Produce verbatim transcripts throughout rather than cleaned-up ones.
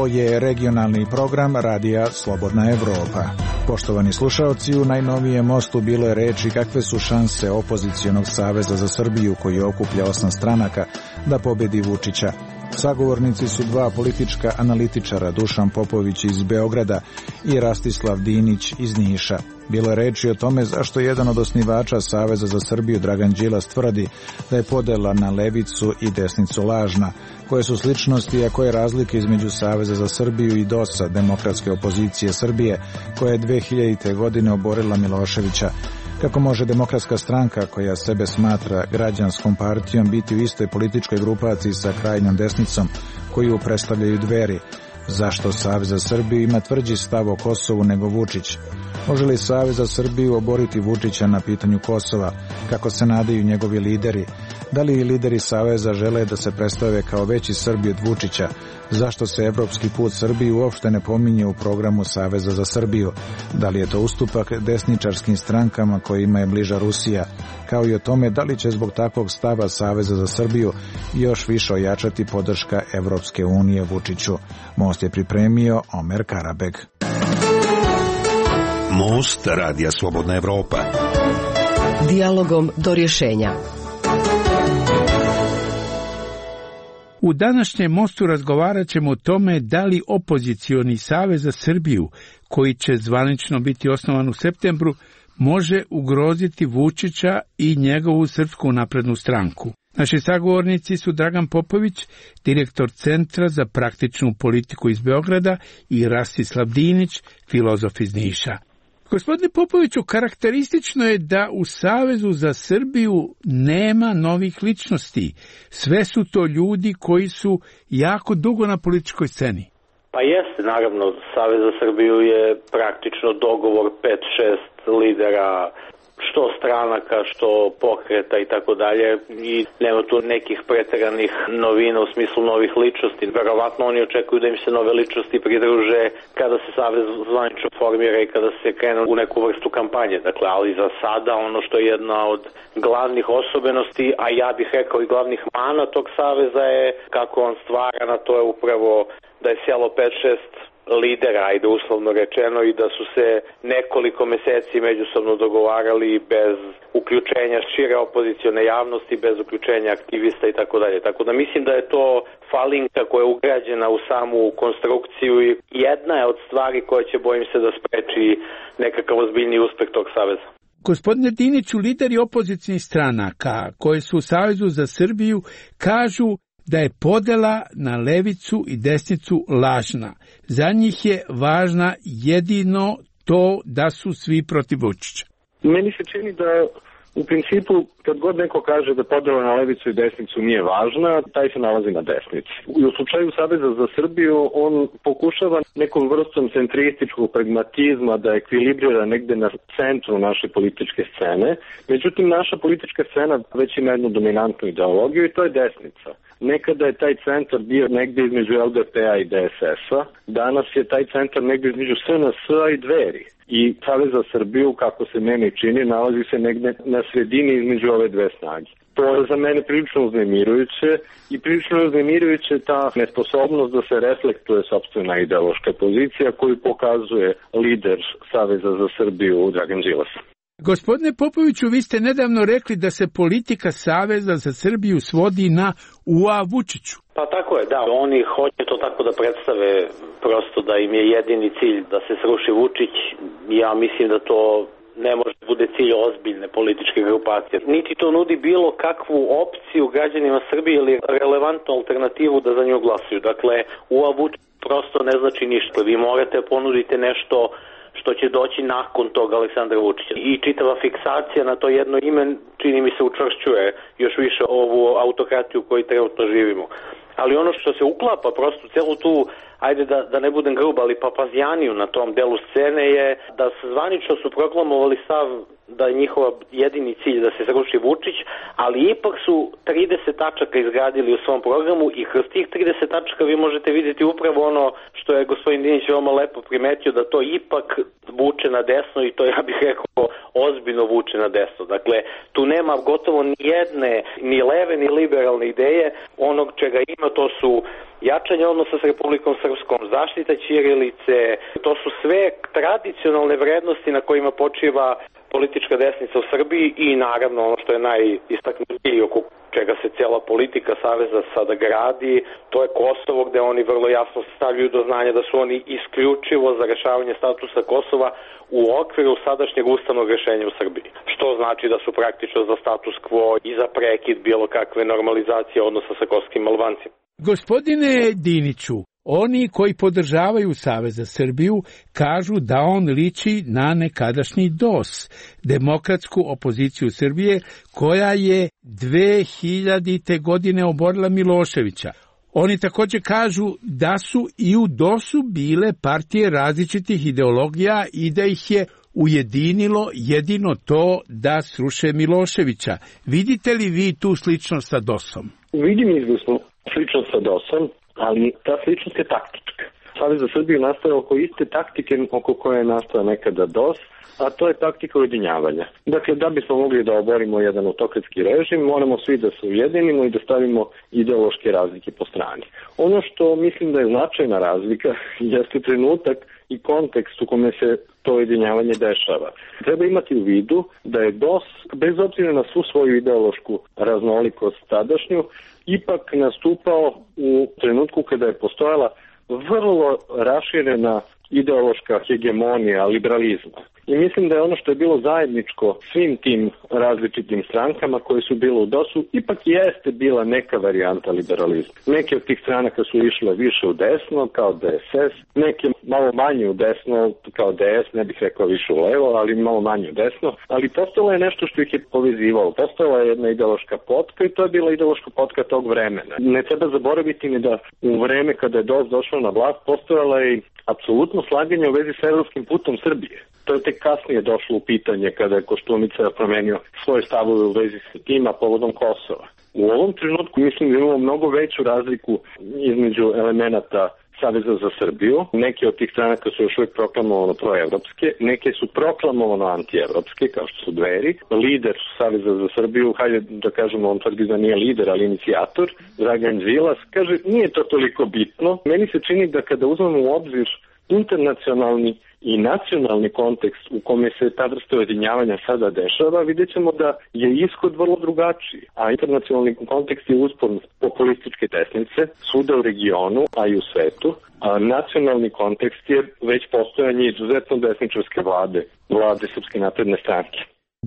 Ovo je regionalni program Radija Slobodna Evropa. Poštovani slušaoci, u najnovijem mostu bilo je reči kakve su šanse opozicionog Saveza za Srbiju, koji okuplja osam stranaka, da pobedi Vučića. Sagovornici su dva politička analitičara, Dušan Popović iz Beograda i Rastislav Dinić iz Niša. Bilo je reči o tome zašto jedan od osnivača Saveza za Srbiju, Dragan Đilas, tvrdi da je podela na levicu i desnicu lažna, koje su sličnosti, a koje razlike između Saveza za Srbiju i D O S-a, demokratske opozicije Srbije, koja je dve hiljadite. godine oborila Miloševića. Kako može demokratska stranka, koja sebe smatra građanskom partijom, biti u istoj političkoj grupaciji sa krajnjom desnicom, koju predstavljaju Dveri? Zašto Savez za Srbiju ima tvrđi stav o Kosovu nego Vučić? Može li Savez za Srbiju oboriti Vučića na pitanju Kosova? Kako se nadaju njegovi lideri? Da li lideri Saveza žele da se predstave kao veći Srbi od Vučića? Zašto se evropski put Srbiji uopšte ne pominje u programu Saveza za Srbiju? Da li je to ustupak desničarskim strankama kojima je bliža Rusija? Kao i o tome da li će zbog takvog stava Saveza za Srbiju još više ojačati podrška Evropske unije Vučiću. Most je pripremio Omer Karabeg. Most Radija Slobodna Evropa. Dijalogom do rješenja. U današnjem mostu razgovarat ćemo o tome da li opozicioni Savez za Srbiju, koji će zvanično biti osnovan u septembru, može ugroziti Vučića i njegovu Srpsku naprednu stranku. Naši sagovornici su Dragan Popović, direktor Centra za praktičnu politiku iz Beograda, i Rastislav Dinić, filozof iz Niša. Gospodine Popoviću, karakteristično je da u Savezu za Srbiju nema novih ličnosti. Sve su to ljudi koji su jako dugo na političkoj sceni. Pa jeste, naravno, Savez za Srbiju je praktično dogovor pet šest lidera, što stranaka, što pokreta i tako dalje, i nema tu nekih preteranih novina u smislu novih ličnosti. Verovatno oni očekuju da im se nove ličnosti pridruže kada se Savez zvanično formira i kada se krene u neku vrstu kampanje. Dakle, ali za sada ono što je jedna od glavnih osobenosti, a ja bih rekao i glavnih mana tog Saveza je kako on stvara, na to je upravo da je sjelo pet šest lidera, ajde uslovno rečeno, i da su se nekoliko meseci međusobno dogovarali bez uključenja šire opozicione javnosti, bez uključenja aktivista i tako dalje. Tako da mislim da je to falinka koja je ugrađena u samu konstrukciju i jedna je od stvari koja će, bojim se, da spreči nekakav ozbiljni uspeh tog saveza. Gospodine Diniću, lideri opozicijnih stranaka koji su u Savezu za Srbiju kažu da je podela na levicu i desnicu lažna. Za njih je važna jedino to da su svi protiv Vučića. Meni se čini da u principu kad god neko kaže da podela na levicu i desnicu nije važna, taj se nalazi na desnici. U slučaju Saveza za Srbiju on pokušava nekom vrstom centrističkog pragmatizma da ekvilibrira negde na centru naše političke scene. Međutim, naša politička scena već ima jednu dominantnu ideologiju i to je desnica. Nekada je taj centar bio negde između L D P-a i D S S-a, danas je taj centar negde između S N S-a i Dveri. I Savez za Srbiju, kako se meni čini, nalazi se negde na sredini između ove dve snage. To je za mene prilično uznemirujuće i prilično uznemirujuće ta nesposobnost da se reflektuje sopstvena ideološka pozicija koju pokazuje lider Saveza za Srbiju Dragan Đilas. Gospodine Popoviću, vi ste nedavno rekli da se politika Saveza za Srbiju svodi na U A Vučiću. Pa tako je, da. Oni hoće to tako da predstave, prosto da im je jedini cilj da se sruši Vučić. Ja mislim da to ne može da bude cilj ozbiljne političke grupacije. Niti to nudi bilo kakvu opciju građanima Srbije ili relevantnu alternativu da za nju glasuju. Dakle, U A Vučić prosto ne znači ništa. Vi morate ponuditi nešto što će doći nakon toga Aleksandra Vučića. I čitava fiksacija na to jedno ime, čini mi se, učvršćuje još više ovu autokratiju koju trenutno živimo. Ali ono što se uklapa prosto celu tu, ajde da, da ne budem grub, ali papazijaniju na tom delu scene je da zvanično su proklamovali stav da je njihova jedini cilj da se sruši Vučić, ali ipak su trideset tačaka izgradili u svom programu i kroz tih trideset tačaka vi možete vidjeti upravo ono što je gospodin Dinić veoma lepo primetio, da to ipak vuče na desno i to, ja bih rekao, ozbiljno vuče na desno. Dakle, tu nema gotovo ni jedne, ni leve, ni liberalne ideje. Onog čega ima to su jačanje odnosa s Republikom Srpskom, zaštita ćirilice, to su sve tradicionalne vrednosti na kojima počiva politička desnica u Srbiji i naravno ono što je najistaknutije oko čega se cijela politika Saveza sada gradi, to je Kosovo, gde oni vrlo jasno stavljaju do znanja da su oni isključivo za rešavanje statusa Kosova u okviru sadašnjeg ustavnog rešenja u Srbiji. Što znači da su praktično za status quo i za prekid bilo kakve normalizacije odnosa sa kosovskim Albancima. Gospodine Diniću, oni koji podržavaju Savez za Srbiju kažu da on liči na nekadašnji D O S, demokratsku opoziciju Srbije, koja je dve hiljadite godine oborila Miloševića. Oni također kažu da su i u D O S-u bile partije različitih ideologija i da ih je ujedinilo jedino to da sruše Miloševića. Vidite li vi tu sličnost sa D O S-om? Vidim izvrsnu sličnost sa D O S-om, ali ta sličnost je taktička. Savez za Srbiju nastaje oko iste taktike oko koje je nastao nekada D O S, a to je taktika ujedinjavanja. Dakle, da bismo mogli da oborimo jedan autokratski režim, moramo svi da se ujedinimo i da stavimo ideološke razlike po strani. Ono što mislim da je značajna razlika jeste trenutak i kontekst u kome se to ujedinjavanje dešava. Treba imati u vidu da je D O S, bez obzira na svu svoju ideološku raznolikost tadašnju, ipak nastupao u trenutku kada je postojala vrlo raširena ideološka hegemonija liberalizma. I mislim da je ono što je bilo zajedničko svim tim različitim strankama koje su bile u D O S-u, ipak jeste bila neka varijanta liberalizma. Neke od tih stranaka su išle više u desno, kao D S S, neke malo manje u desno, kao D S, ne bih rekao više u levo, ali malo manje u desno. Ali postalo je nešto što ih je povezivalo. Postala je jedna ideološka potka i to je bila ideološka potka tog vremena. Ne treba zaboraviti ni da u vreme kada je D O S došao na vlast, postojala je apsolutno slaganje u vezi s evropskim putom Srbije. To je tek kasnije došlo u pitanje kada je Koštunica promenio svoje stavove u vezi s tim, a povodom Kosova. U ovom trenutku mislim da imamo mnogo veću razliku između elemenata Saveza za Srbiju. Neke od tih stranaka su još uvijek proklamovano proevropske, neke su proklamovano antievropske, kao što su Dveri. Lider Saveza za Srbiju, hajde da kažemo, on tvrdi da nije lider, ali inicijator, Dragan Đilas, kaže nije to toliko bitno. Meni se čini da kada uzmemo u obzir internacionalni i nacionalni kontekst u kome se ta vrsta ujedinjavanja sada dešava, vidjet ćemo da je ishod vrlo drugačiji. A internacionalni kontekst je uspon populističke desnice svuda u regionu, a i u svetu. A nacionalni kontekst je već postojanje izuzetno desničarske vlade, vlade Srpske napredne stranke.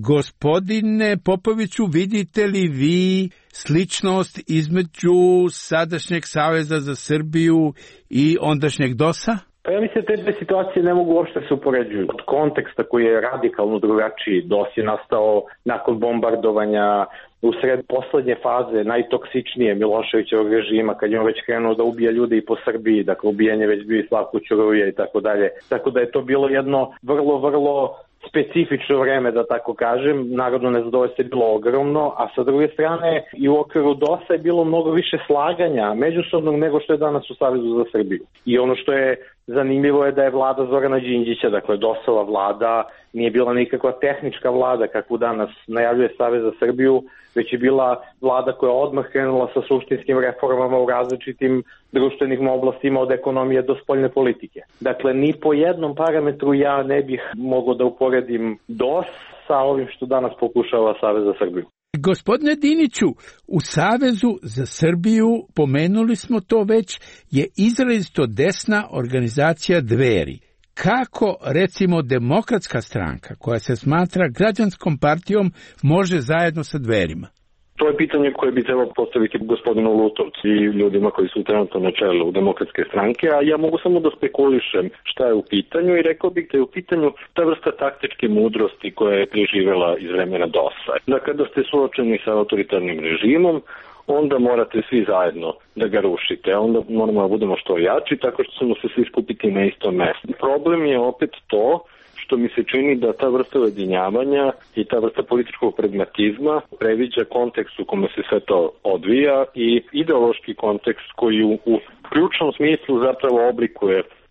Gospodine Popoviću, vidite li vi sličnost između sadašnjeg Saveza za Srbiju i ondašnjeg D O S-a? Pa ja mislim da te dve situacije ne mogu uopšte se upoređuju. Od konteksta koji je radikalno drugačiji, D O S je nastao nakon bombardovanja u sred poslednje faze, najtoksičnije Miloševićevog režima, kad je on već krenuo da ubija ljude i po Srbiji, dakle ubijanje već bio i Slavko Ćuruvija i tako dalje. Tako da je to bilo jedno vrlo, vrlo specifično vreme, da tako kažem. Narodno nezadovoljstvo je bilo ogromno, a sa druge strane i u okviru D O S-a je bilo mnogo više slaganja međusobnog nego što je danas u Savezu za Srbiju. I ono što je zanimljivo je da je vlada Zorana Đinđića, dakle D O S-ova vlada, nije bila nikakva tehnička vlada kakvu danas najavljuje Savez za Srbiju, već je bila vlada koja je odmah krenula sa suštinskim reformama u različitim društvenim oblastima od ekonomije do spoljne politike. Dakle, ni po jednom parametru ja ne bih mogao da uporedim D O S sa ovim što danas pokušava Savez za Srbiju. Gospodine Diniću, u Savezu za Srbiju, pomenuli smo to već, je izrazito desna organizacija Dveri. Kako, recimo, Demokratska stranka, koja se smatra građanskom partijom, može zajedno sa Dverima? To je pitanje koje bi trebalo postaviti gospodinu Lutovcu i ljudima koji su trenutno na čelu Demokratske stranke, a ja mogu samo da spekulišem šta je u pitanju i rekao bih da je u pitanju ta vrsta taktičke mudrosti koja je preživela iz vremena D O S-a. Da kada ste suočeni sa autoritarnim režimom, onda morate svi zajedno da ga rušite. Onda moramo da budemo što jači, tako što ćemo se svi skupiti na istom mestu. Problem je opet to što mi se čini da ta vrsta ujedinjavanja i ta vrsta političkog pragmatizma previđa kontekst u kome se sve to odvija i ideološki kontekst koji u, u ključnom smislu zapravo oblikuje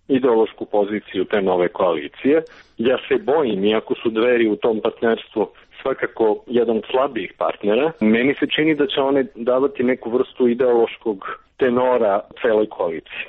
ideološku poziciju te nove koalicije. Ja se bojim, iako su Dveri u tom partnerstvu svakako jedan od slabijih partnera, meni se čini da će one davati neku vrstu ideološkog tenora celoj koaliciji.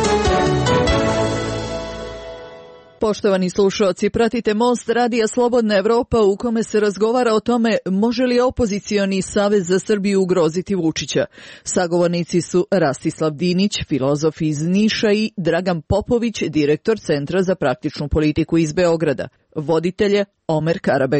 Poštovani slušalci, pratite Most Radija Slobodna Evropa u kome se razgovara o tome može li opozicioni Savez za Srbiju ugroziti Vučića. Sagovornici su Rastislav Dinić, filozof iz Niša i Dragan Popović, direktor Centra za praktičnu politiku iz Beograda. Voditelje Omer Karabeg.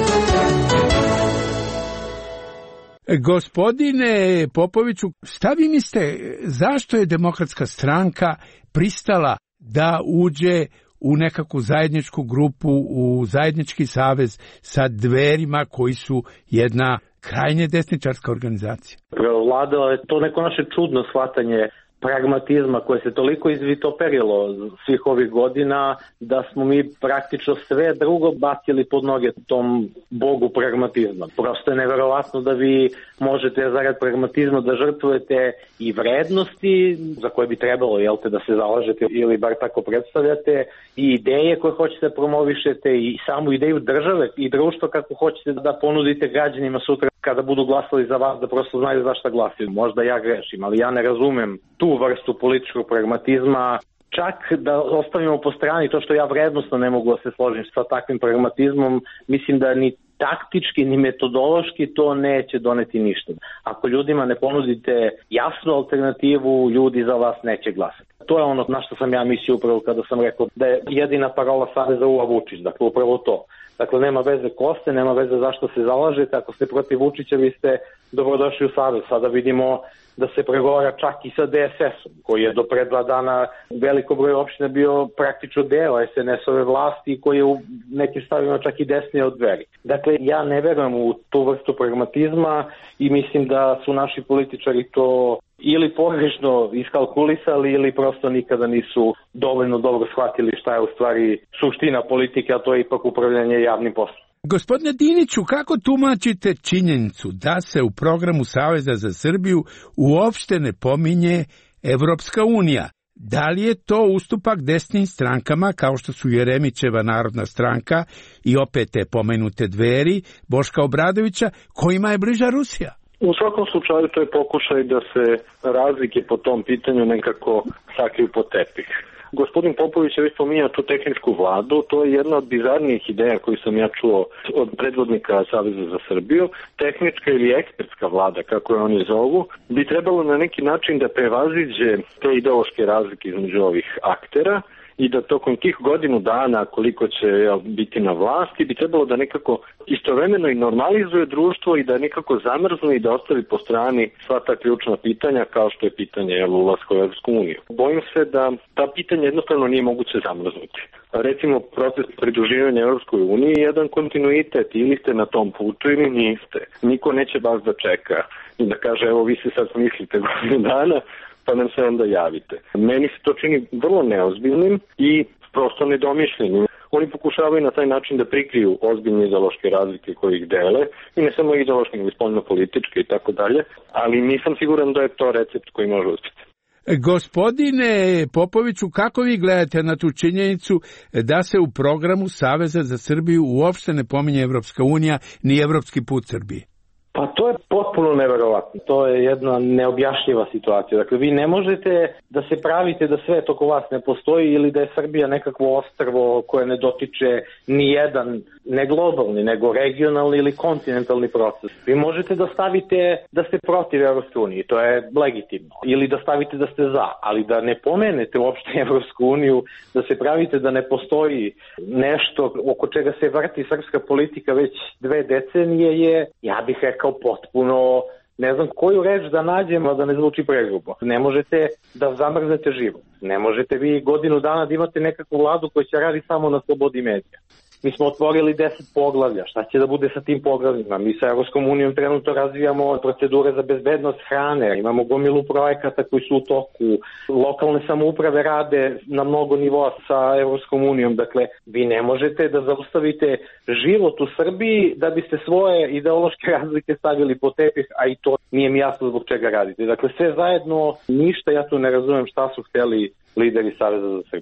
Gospodine Popoviću, šta vi mislite, zašto je Demokratska stranka pristala da uđe u nekakvu zajedničku grupu, u zajednički savez sa Dverima koji su jedna krajnje desničarska organizacija? Prevladalo je to neko naše čudno shvatanje pragmatizma koje se toliko izvitoperilo svih ovih godina da smo mi praktično sve drugo bacili pod noge tom bogu pragmatizma. Prosto je neverovatno da vi možete zarad pragmatizma da žrtvujete i vrednosti za koje bi trebalo, jel te, da se zalažete ili bar tako predstavljate, i ideje koje hoćete da promovišete i samu ideju države i društva kako hoćete da ponudite građanima sutra kada budu glasali za vas, da prosto znaju za šta glasaju. Možda ja grešim, ali ja ne razumem tu vrstu političkog pragmatizma. Čak da ostavimo po strani to što ja vrednostno ne mogu da se složim sa takvim pragmatizmom, mislim da ni taktički ni metodološki to neće doneti ništa. Ako ljudima ne ponudite jasnu alternativu, ljudi za vas neće glasati. To je ono na što sam ja mislio upravo kada sam rekao da je jedina parola Saveza Ula Vučić, dakle upravo to. Dakle, nema veze ko ste, nema veze zašto se zalažete. Ako ste protiv Vučića, vi ste dobrodošli u Savez. Sada vidimo da se pregovara čak i sa D S S-om, koji je do pre dva dana veliko broj opština bio praktično deo S N S-ove vlasti i koji je u nekim stavima čak i desnije od Dveri. Dakle, ja ne verujem u tu vrstu pragmatizma i mislim da su naši političari to ili pogrešno iskalkulisali ili prosto nikada nisu dovoljno dobro shvatili šta je u stvari suština politike, a to je ipak upravljanje javnim poslom. Gospodine Diniću, kako tumačite činjenicu da se u programu Saveza za Srbiju uopšte ne pominje Evropska unija? Da li je to ustupak desnim strankama kao što su Jeremićeva Narodna stranka i opet te pomenute Dveri, Boška Obradovića, kojima je bliža Rusija? U svakom slučaju to je pokušaj da se razlike po tom pitanju nekako sakriju pod tepih. Gospodin Popović je već spominjao tu tehničku vladu, to je jedna od bizarnijih ideja koju sam ja čuo od predvodnika Saveza za Srbiju. Tehnička ili ekspertska vlada, kako je oni zovu, bi trebalo na neki način da prevaziđe te ideološke razlike između ovih aktera i da tokom tih godinu dana koliko će biti na vlasti bi trebalo da nekako istovremeno i normalizuje društvo i da nekako zamrzne i da ostavi po strani sva ta ključna pitanja kao što je pitanje ulaska u Evropsku uniju. Bojim se da ta pitanja jednostavno nije moguće zamrznuti. Recimo, proces pridruživanja Evropskoj uniji je jedan kontinuitet, ili ste na tom putu ili niste. Niko neće vas da čeka i da kaže evo vi se sad smislite godinu dana pa nam se onda javite. Meni se to čini vrlo neozbiljnim i prosto nedomišljenim. Oni pokušavaju na taj način da prikriju ozbiljne ideološke razlike koje ih dele, i ne samo ideološke, nego spoljno-političke i tako dalje, ali nisam siguran da je to recept koji može uspjeti. Gospodine Popoviću, kako vi gledate na tu činjenicu da se u programu Saveza za Srbiju uopšte ne pominje Evropska unija ni evropski put Srbije? Pa to je potpuno neverovatno. To je jedna neobjašnjiva situacija. Dakle, vi ne možete da se pravite da svet oko vas ne postoji ili da je Srbija nekakvo ostrvo koje ne dotiče ni jedan, ne globalni, nego regionalni ili kontinentalni proces. Vi možete da stavite da ste protiv Evropske unije, to je legitimno. Ili da stavite da ste za, ali da ne pomenete uopšte Evropsku uniju, da se pravite da ne postoji nešto oko čega se vrti srpska politika već dve decenije je, ja bih rekao, potpuno, ne znam koju reč da nađemo da ne zvuči pregrubo. Ne možete da zamrznete život. Ne možete vi godinu dana da imate nekakvu vladu koja će radi samo na slobodi medija. Mi smo otvorili deset poglavlja. Šta će da bude sa tim poglavljima? Mi sa Evropskom unijom trenutno razvijamo procedure za bezbednost hrane. Imamo gomilu projekata koji su u toku. Lokalne samouprave rade na mnogo nivoa sa Evropskom unijom. Dakle, vi ne možete da zaustavite život u Srbiji da biste svoje ideološke razlike stavili po tepih, a i to nije mi jasno zbog čega radite. Dakle, sve zajedno ništa, ja tu ne razumem šta su hteli lideri Saveza za Srbiju.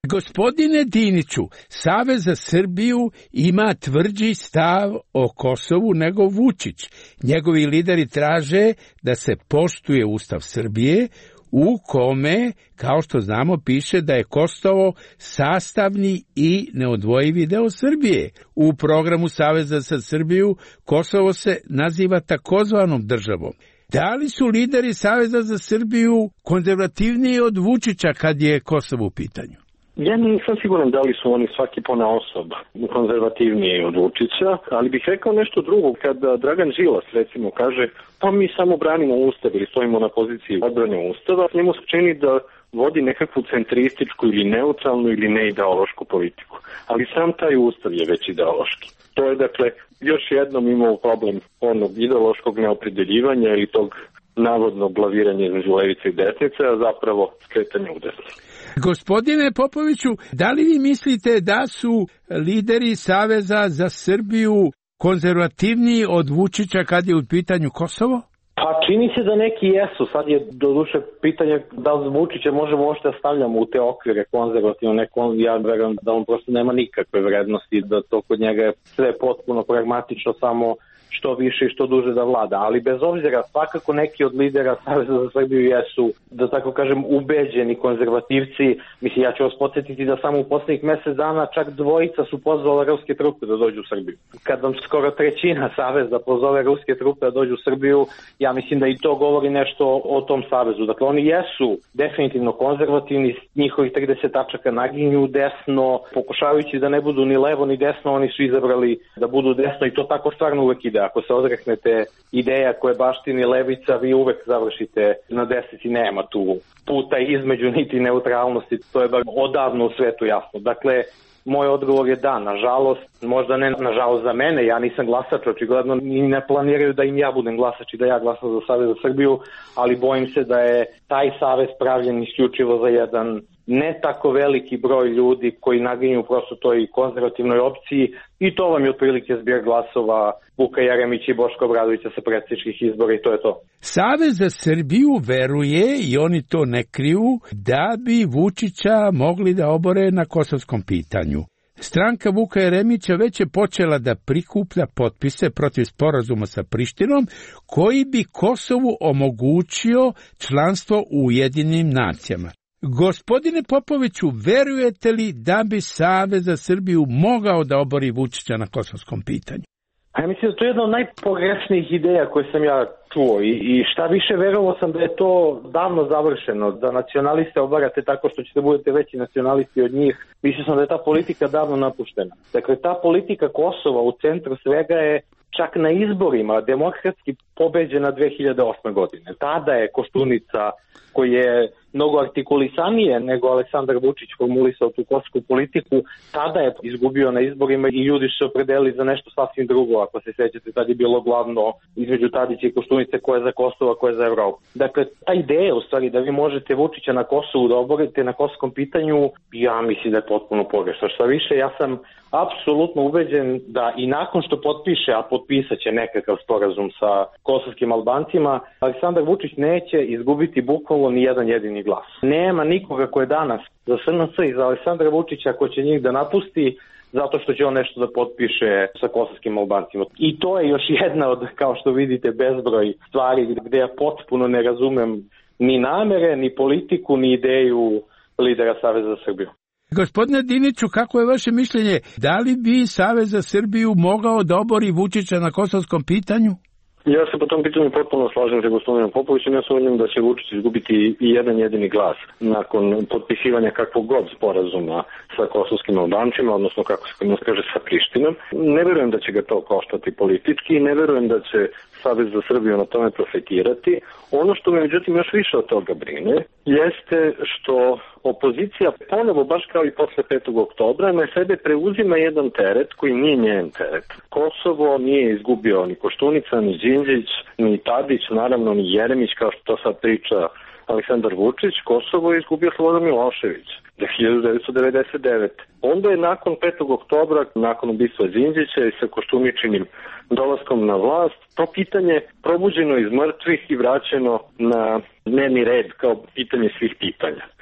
Gospodine Diniću, Savez za Srbiju ima tvrđi stav o Kosovu nego Vučić. Njegovi lideri traže da se poštuje Ustav Srbije, u kome, kao što znamo, piše da je Kosovo sastavni i neodvojivi deo Srbije. U programu Saveza za Srbiju Kosovo se naziva takozvanom državom. Da li su lideri Saveza za Srbiju konzervativniji od Vučića kad je Kosovo u pitanju? Ja nisam siguran da li su oni svaki ponaosob konzervativniji od Vučića, ali bih rekao nešto drugo. Kada Dragan Đilas recimo kaže pa mi samo branimo Ustav ili stojimo na poziciji odbrane Ustava, njemu se čini da vodi nekakvu centrističku ili neutralnu ili neideološku politiku. Ali sam taj Ustav je već ideološki. To je dakle još jednom imao problem onog ideološkog neopredeljivanja ili tog navodno blaviranje između levice i desnice, a zapravo skretanje u desno. Gospodine Popoviću, da li vi mislite da su lideri Saveza za Srbiju konzervativniji od Vučića kad je u pitanju Kosovo? Pa čini se da neki jesu. Sad je doduše pitanje da li Vučića možemo uopšte da stavljamo u te okvire konzervativno. Neko, ja verujem da on prosto nema nikakve vrednosti, da to kod njega je sve potpuno pragmatično, samo što više i što duže da vlada. Ali bez obzira, svakako neki od lidera Saveza za Srbiju jesu, da tako kažem, ubeđeni konzervativci. Mislim, ja ću vas podsjetiti da samo u poslednjih mesec dana čak dvojica su pozvala ruske trupe da dođu u Srbiju. Kad vam skoro trećina Saveza pozove ruske trupe da dođu u Srbiju, ja mislim da i to govori nešto o tom Savezu. Dakle, oni jesu definitivno konzervativni, njihovih trideset tačaka naginju desno, pokušavajući da ne budu ni levo ni desno, oni su izabrali da budu desno i to tako stvarno uvek ide. Ako se odreknete ideja koje baštini levica, vi uvek završite na desnici, nema tu puta između niti neutralnosti, to je odavno u svetu jasno. Dakle, moj odgovor je da, nažalost, možda ne nažalost za mene, ja nisam glasač, očigledno ni ne planiraju da im ja budem glasač i da ja glasam za Savez za Srbiju, ali bojim se da je taj savez pravljen isključivo za jedan ne tako veliki broj ljudi koji naginju prosto toj konzervativnoj opciji i to vam je otprilike zbir glasova Vuka Jeremića i Boška Obradovića sa predsjedničkih izbora i to je to. Savez za Srbiju veruje, i oni to ne kriju, da bi Vučića mogli da obore na kosovskom pitanju. Stranka Vuka Jeremića već je počela da prikuplja potpise protiv sporazuma sa Prištinom, koji bi Kosovu omogućio članstvo u Ujedinjenim nacijama. Gospodine Popoviću, verujete li da bi Savez za Srbiju mogao da obori Vučića na kosovskom pitanju? Ja mislim da to je jedna od najpogrešnijih ideja koje sam ja čuo i, i šta više verovao sam da je to davno završeno, da nacionaliste obarate tako što ćete budete veći nacionalisti od njih. Mislio sam da je ta politika davno napuštena. Dakle, ta politika Kosova u centru svega je čak na izborima demokratski pobeđena dve hiljade osme. godine. Tada je Koštunica, koji je mnogo artikulisanije nego Aleksandar Vučić formulisao tu kosovsku politiku, tada je izgubio na izborima i ljudi su se opredelili za nešto sasvim drugo. Ako se sjećate, tad je bilo glavno između Tadića i Koštunice ko je za Kosovo, a ko je za Evropu. Dakle, ta ideja u stvari da vi možete Vučića na Kosovu da oborite na kosovskom pitanju, ja mislim da je potpuno pogrešno. Šta više, ja sam apsolutno ubeđen da i nakon što potpiše, a potpisat će nekakav sporazum sa kosovskim Albancima, Aleksandar Vučić neće izgubiti bukvalno ni jedan jedini glas. Nema nikoga ko je danas za S N C i za Aleksandra Vučića ko će njih da napusti zato što će on nešto da potpiše sa kosovskim Albancima. I to je još jedna od, kao što vidite, bezbroj stvari gde ja potpuno ne razumem ni namere, ni politiku, ni ideju lidera Saveza za Srbiju. Gospodine Diniću, kako je vaše mišljenje? Da li bi Savez za Srbiju mogao da obori Vučića na kosovskom pitanju? Ja se po tom pitanju potpuno slažem sa gospodinom Popovićem. Ja sumnjam da će Vučić izgubiti i jedan jedini glas nakon potpisivanja kakvog god sporazuma sa kosovskim Albancima, odnosno kako se kod nas kaže sa Prištinom. Ne verujem da će ga to koštati politički i ne verujem da će Savez za Srbiju na tome profitirati. Ono što me međutim još više od toga brine jeste što opozicija ponovo, baš kao i posle petog oktobra, na sebe preuzima jedan teret koji nije njen teret. Kosovo nije izgubio ni Koštunica, ni Đinđić, ni Tadić, naravno ni Jeremić, kao što to sad priča Aleksandar Vučić. Kosovo je izgubio Slobodan Milošević hiljadu devetsto devedeset devete. Onda je nakon petog oktobra, nakon ubistva Đinđića i sa Koštuničinim dolaskom na vlast, to pitanje probuđeno iz mrtvih i vraćeno na dnevni red kao pitanje svih pitanja.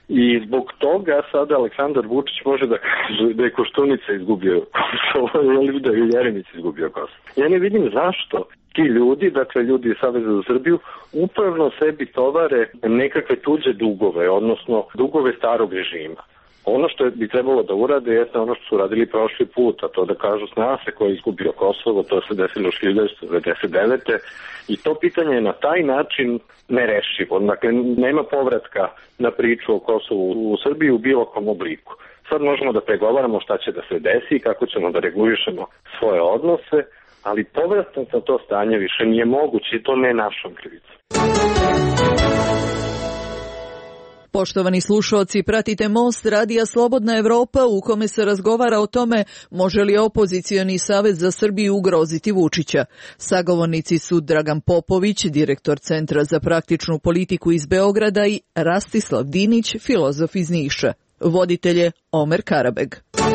I zbog toga sada Aleksandar Vučić može da kaže da je Koštunica izgubio Kosovo ili da je Jeremić izgubio Kosovo. Ja ne vidim zašto ti ljudi, dakle ljudi iz Saveza za Srbiju, upravno sebi tovare nekakve tuđe dugove, odnosno dugove starog režima. Ono što bi trebalo da urade jeste ono što su radili prošli put, a to da kažu zna se ko je izgubio Kosovo, to se desilo u hiljadu devetsto devedeset devete. I to pitanje je na taj način nerešivo. Dakle, nema povratka na priču o Kosovu u Srbiji u bilo kom obliku. Sad možemo da pregovaramo šta će da se desi i kako ćemo da regulišemo svoje odnose, ali povratak na to stanje više nije moguće i to ne našom krivicom. Poštovani slušalci, pratite Most Radija Slobodna Evropa u kome se razgovara o tome može li opozicioni savez za Srbiju ugroziti Vučića. Sagovornici su Dragan Popović, direktor Centra za praktičnu politiku iz Beograda i Rastislav Dinić, filozof iz Niša. Voditelj je Omer Karabeg.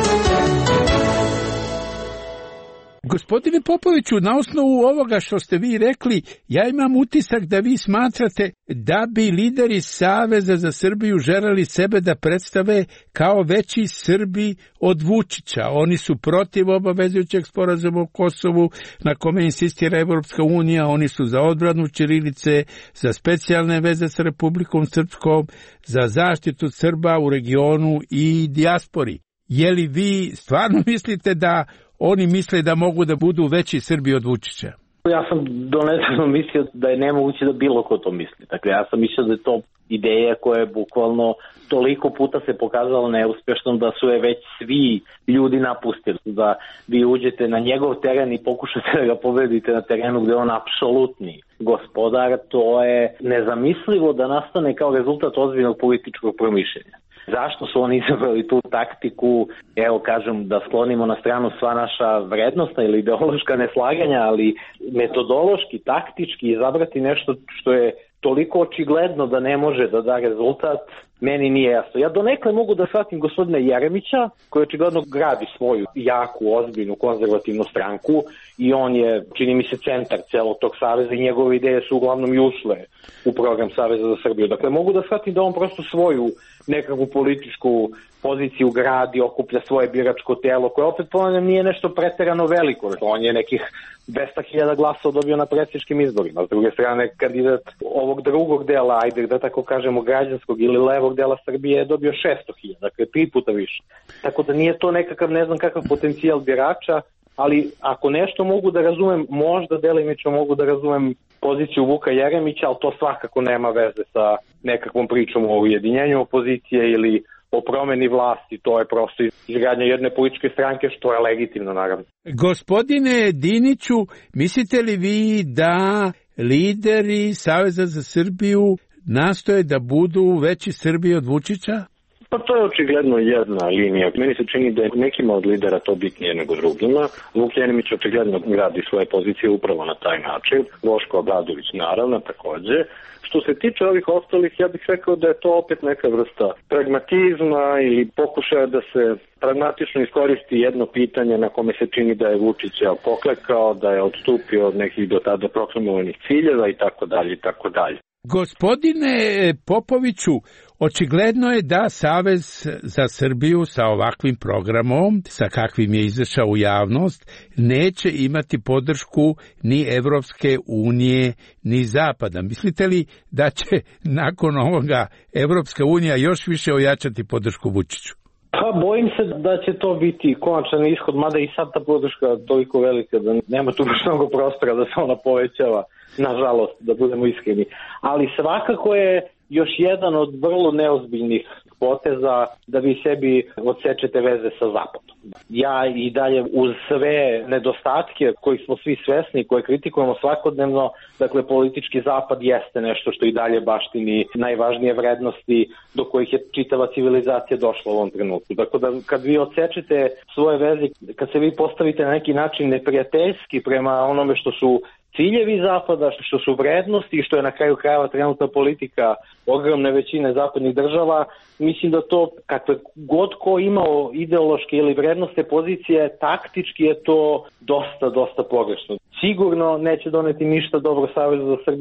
Gospodine Popoviću, na osnovu ovoga što ste vi rekli, ja imam utisak da vi smatrate da bi lideri Saveza za Srbiju želeli sebe da predstave kao veći Srbi od Vučića. Oni su protiv obavezujućeg sporazuma o Kosovu na kome insistira Evropska unija, oni su za odbranu ćirilice, za specijalne veze sa Republikom Srpskom, za zaštitu Srba u regionu i dijaspori. Je li vi stvarno mislite da oni misle da mogu da budu veći Srbi od Vučića? Ja sam donedavno mislio da je nemoguće da bilo ko to misli. Dakle, ja sam mislio da je to ideja koja je bukvalno toliko puta se pokazala neuspešnom da su je već svi ljudi napustili. Da vi uđete na njegov teren i pokušate da ga pobedite na terenu gde je on apsolutni gospodar, to je nezamislivo da nastane kao rezultat ozbiljnog političkog promišljenja. Zašto su oni izabrali tu taktiku, evo kažem, da sklonimo na stranu sva naša vrednostna ili ideološka neslaganja, ali metodološki, taktički izabrati nešto što je toliko očigledno da ne može da da rezultat, meni nije jasno. Ja donekle mogu da shvatim gospodina Jeremića, koji očigledno gradi svoju jaku, ozbiljnu, konzervativnu stranku i on je, čini mi se, centar celog tog saveza i njegove ideje su uglavnom i ušle u program Saveza za Srbiju. Dakle, mogu da shvatim da on prosto svoju nekakvu političku poziciju gradi, okuplja svoje biračko telo, koje opet ponavljam nije nešto preterano veliko. On je nekih dvesta hiljada glasova dobio na predsjedničkim izborima. S druge strane, kandidat ovog drugog dela, ajde da tako kažemo građanskog ili levog dela Srbije je dobio šesto hiljada, dakle tri puta više. Tako da nije to nekakav, ne znam kakav potencijal birača, ali ako nešto mogu da razumem, možda delimično mogu da razumem poziciju Vuka Jeremića, ali to svakako nema veze sa nekakvom pričom o ujedinjenju opozicije ili o promeni vlasti, to je prosto izgradnja jedne političke stranke, što je legitimno, naravno. Gospodine Diniću, mislite li vi da lideri Saveza za Srbiju nastoje da budu veći Srbi od Vučića? Pa to je očigledno jedna linija. Meni se čini da je nekima od lidera to bitnije nego drugima. Vuk Jeremić očigledno gradi svoje pozicije upravo na taj način. Boško Obradović naravno takođe. Što se tiče ovih ostalih, ja bih rekao da je to opet neka vrsta pragmatizma ili pokušaja da se pragmatično iskoristi jedno pitanje na kome se čini da je Vučić poklekao, da je odstupio od nekih do tada proklamovanih ciljeva i tako dalje i tako dalje. Gospodine Popoviću, očigledno je da Savez za Srbiju sa ovakvim programom, sa kakvim je izašao u javnost, neće imati podršku ni Evropske unije, ni Zapada. Mislite li da će nakon ovoga Evropska unija još više ojačati podršku Vučiću? Pa bojim se da će to biti konačan ishod, mada i sad ta podrška toliko velika da nema tu baš mnogo prostora da se ona povećava, nažalost, da budemo iskreni. Ali svakako je još jedan od vrlo neozbiljnih poteza da vi sebi odsečete veze sa Zapadom. Ja i dalje uz sve nedostatke kojih smo svi svesni, koje kritikujemo svakodnevno, dakle politički Zapad jeste nešto što i dalje baštini najvažnije vrednosti do kojih je čitava civilizacija došla u ovom trenutku. Dakle, da kad vi odsečete svoje veze, kad se vi postavite na neki način neprijateljski prema onome što su ciljevi Zapada, što su vrednosti i što je na kraju krajeva trenutna politika ogromne većine zapadnih država, mislim da to, kakve god ko imao ideološke ili vrednostne pozicije, taktički je to dosta, dosta pogrešno. Sigurno neće doneti ništa dobro Savezu za Srbiju,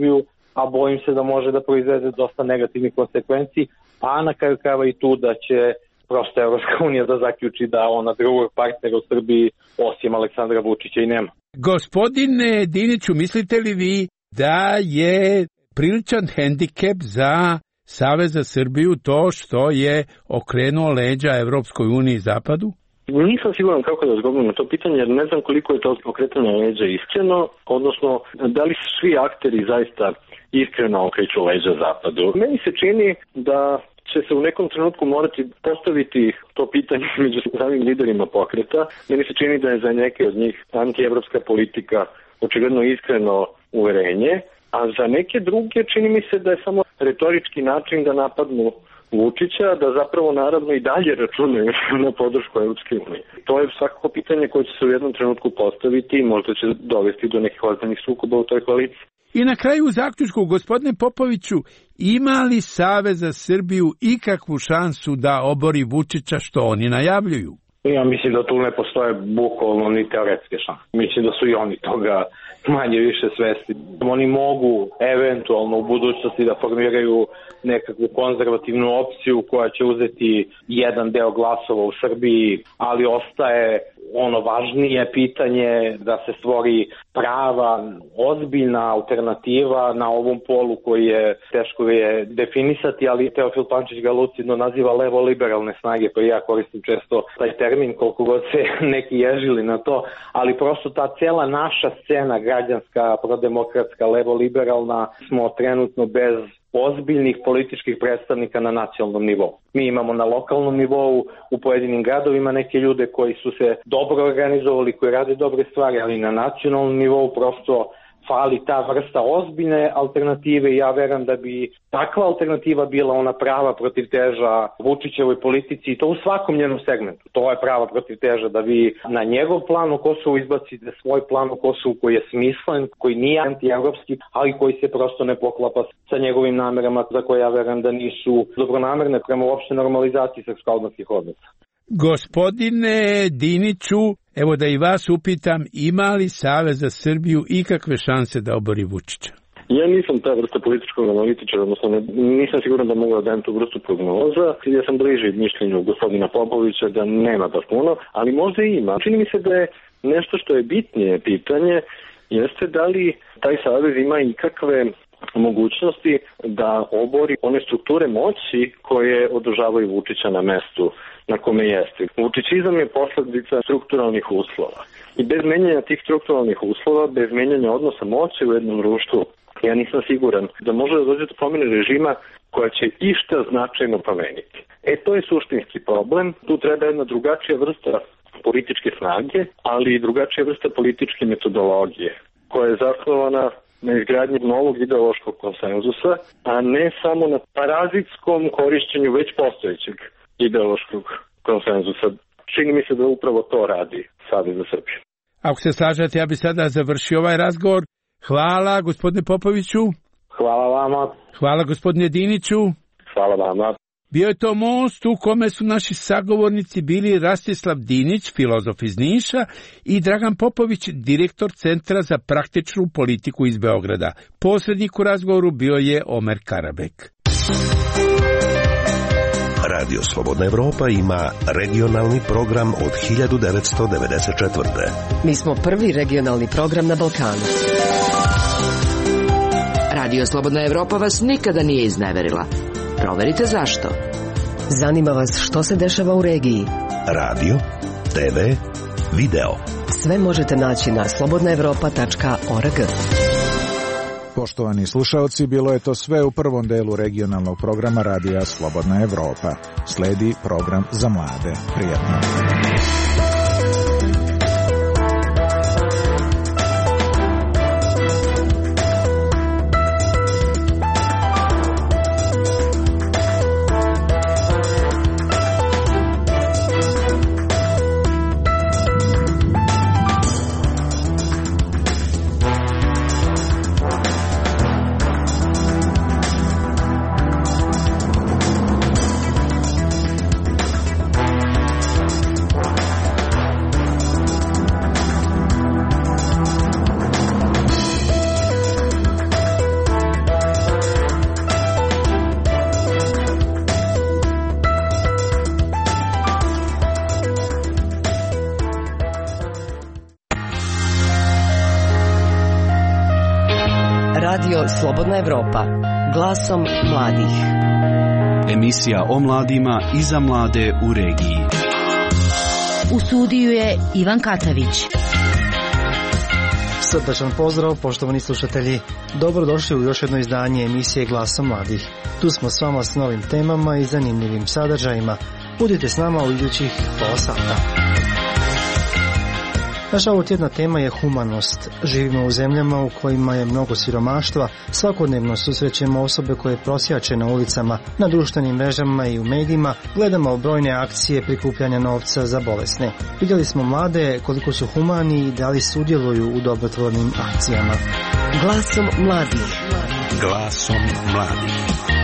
a bojim se da može da proizvede dosta negativnih konsekvenci, a na kraju krajeva i tu da će prosto Evropska unija da zaključi da ona drugog partnera u Srbiji osim Aleksandra Vučića i nema. Gospodine Diniću, mislite li vi da je priličan hendikep za Savez za Srbiju to što je okrenuo leđa Evropskoj uniji i Zapadu? Nisam siguran kako da odgovorim na to pitanje, jer ne znam koliko je to okretanje leđa iskreno, odnosno da li su svi akteri zaista iskreno okreću leđa Zapadu. Meni se čini da će se u nekom trenutku morati postaviti to pitanje među samim liderima pokreta. Meni se čini da je za neke od njih antievropska politika očigledno iskreno uverenje, a za neke druge čini mi se da je samo retorički način da napadnu Vučića, da zapravo naravno i dalje računaju na podršku Evropske unije. To je svakako pitanje koje će se u jednom trenutku postaviti i možda će dovesti do nekih ozbiljnih sukoba u toj koaliciji. I na kraju u zaključku, gospodine Popoviću, ima li Savez za Srbiju ikakvu šansu da obori Vučića što oni najavljuju? Ja mislim da tu ne postoje bukvalno ni teoretske šanse. Mislim da su i oni toga manje više svesni. Oni mogu eventualno u budućnosti da formiraju nekakvu konzervativnu opciju koja će uzeti jedan deo glasova u Srbiji, ali ostaje ono važnije pitanje da se stvori prava, ozbiljna alternativa na ovom polu koji je teško je definisati, ali Teofil Pančić ga lucidno naziva levo-liberalne snage, koji ja koristim često taj termin, koliko god se neki ježili na to, ali prosto ta cijela naša scena građanska, prodemokratska, levo-liberalna, smo trenutno bez ozbiljnih političkih predstavnika na nacionalnom nivou. Mi imamo na lokalnom nivou u pojedinim gradovima neke ljude koji su se dobro organizovali, koji rade dobre stvari, ali na nacionalnom nivou prosto fali ta vrsta ozbiljne alternative i ja verujem da bi takva alternativa bila ona prava protivteža Vučićevoj politici i to u svakom njenom segmentu. To je prava protivteža da vi na njegov plan u Kosovu izbacite svoj plan u Kosovu koji je smislen, koji nije antievropski, ali koji se prosto ne poklapa sa njegovim namerama za koje ja verujem da nisu dobronamerne prema uopšte normalizaciji srpsko-albanskih odnosa. Gospodine Diniću, evo da i vas upitam, ima li Savez za Srbiju ikakve šanse da obori Vučića? Ja nisam ta vrsta političkog analitičara, odnosno ne, nisam siguran da mogu da dajem tu vrstu prognoza. Ja sam bliži mišljenju gospodina Popovića da nema baš puno, ali možda i ima. Čini mi se da je nešto što je bitnije pitanje, jeste da li taj savez ima ikakve mogućnosti da obori one strukture moći koje održavaju Vučića na mestu na kome jeste. Vučićizam je posledica strukturalnih uslova. I bez menjanja tih strukturalnih uslova, bez menjanja odnosa moći u jednom društvu, ja nisam siguran da može da dođe do promjene režima koja će išta značajno promeniti. E, to je suštinski problem. Tu treba jedna drugačija vrsta političke snage, ali i drugačija vrsta političke metodologije, koja je zasnovana na izgradnji novog ideološkog konsenzusa, a ne samo na parazitskom korišćenju već postojećeg ideološkog konsenzusa. Čini mi se da upravo to radi Savez za Srbiju. Ako se slažete, ja bi sada završio ovaj razgovor. Hvala, gospodine Popoviću. Hvala vama. Hvala, gospodine Diniću. Hvala vama. Bio je to most u kome su naši sagovornici bili Rastislav Dinić, filozof iz Niša, i Dragan Popović, direktor Centra za praktičnu politiku iz Beograda. Posrednik u razgovoru bio je Omer Karabek. Radio Slobodna Evropa ima regionalni program od hiljadu devetsto devedeset četvrte. Mi smo prvi regionalni program na Balkanu. Radio Slobodna Evropa vas nikada nije izneverila. Proverite zašto. Zanima vas što se dešava u regiji. Radio, te ve, video. Sve možete naći na slobodna evropa tačka org. Poštovani slušaoci, bilo je to sve u prvom delu regionalnog programa Radija Slobodna Evropa. Sledi program za mlade. Prijatno. Radio Slobodna Evropa. Glasom mladih. Emisija o mladima i za mlade u regiji. U studiju je Ivan Katavić. Srdačan pozdrav, poštovani slušatelji. Dobrodošli u još jedno izdanje emisije Glasom mladih. Tu smo s vama s novim temama i zanimljivim sadržajima. Budite s nama u idućih pola sata. Naša ovotjedna tema je humanost. Živimo u zemljama u kojima je mnogo siromaštva, svakodnevno susrećemo osobe koje prosjače na ulicama, na društvenim mrežama i u medijima, gledamo brojne akcije prikupljanja novca za bolesne. Vidjeli smo mlade koliko su humani i da li sudjeluju u dobrotvornim akcijama. Glasom mladih. Glasom mladih.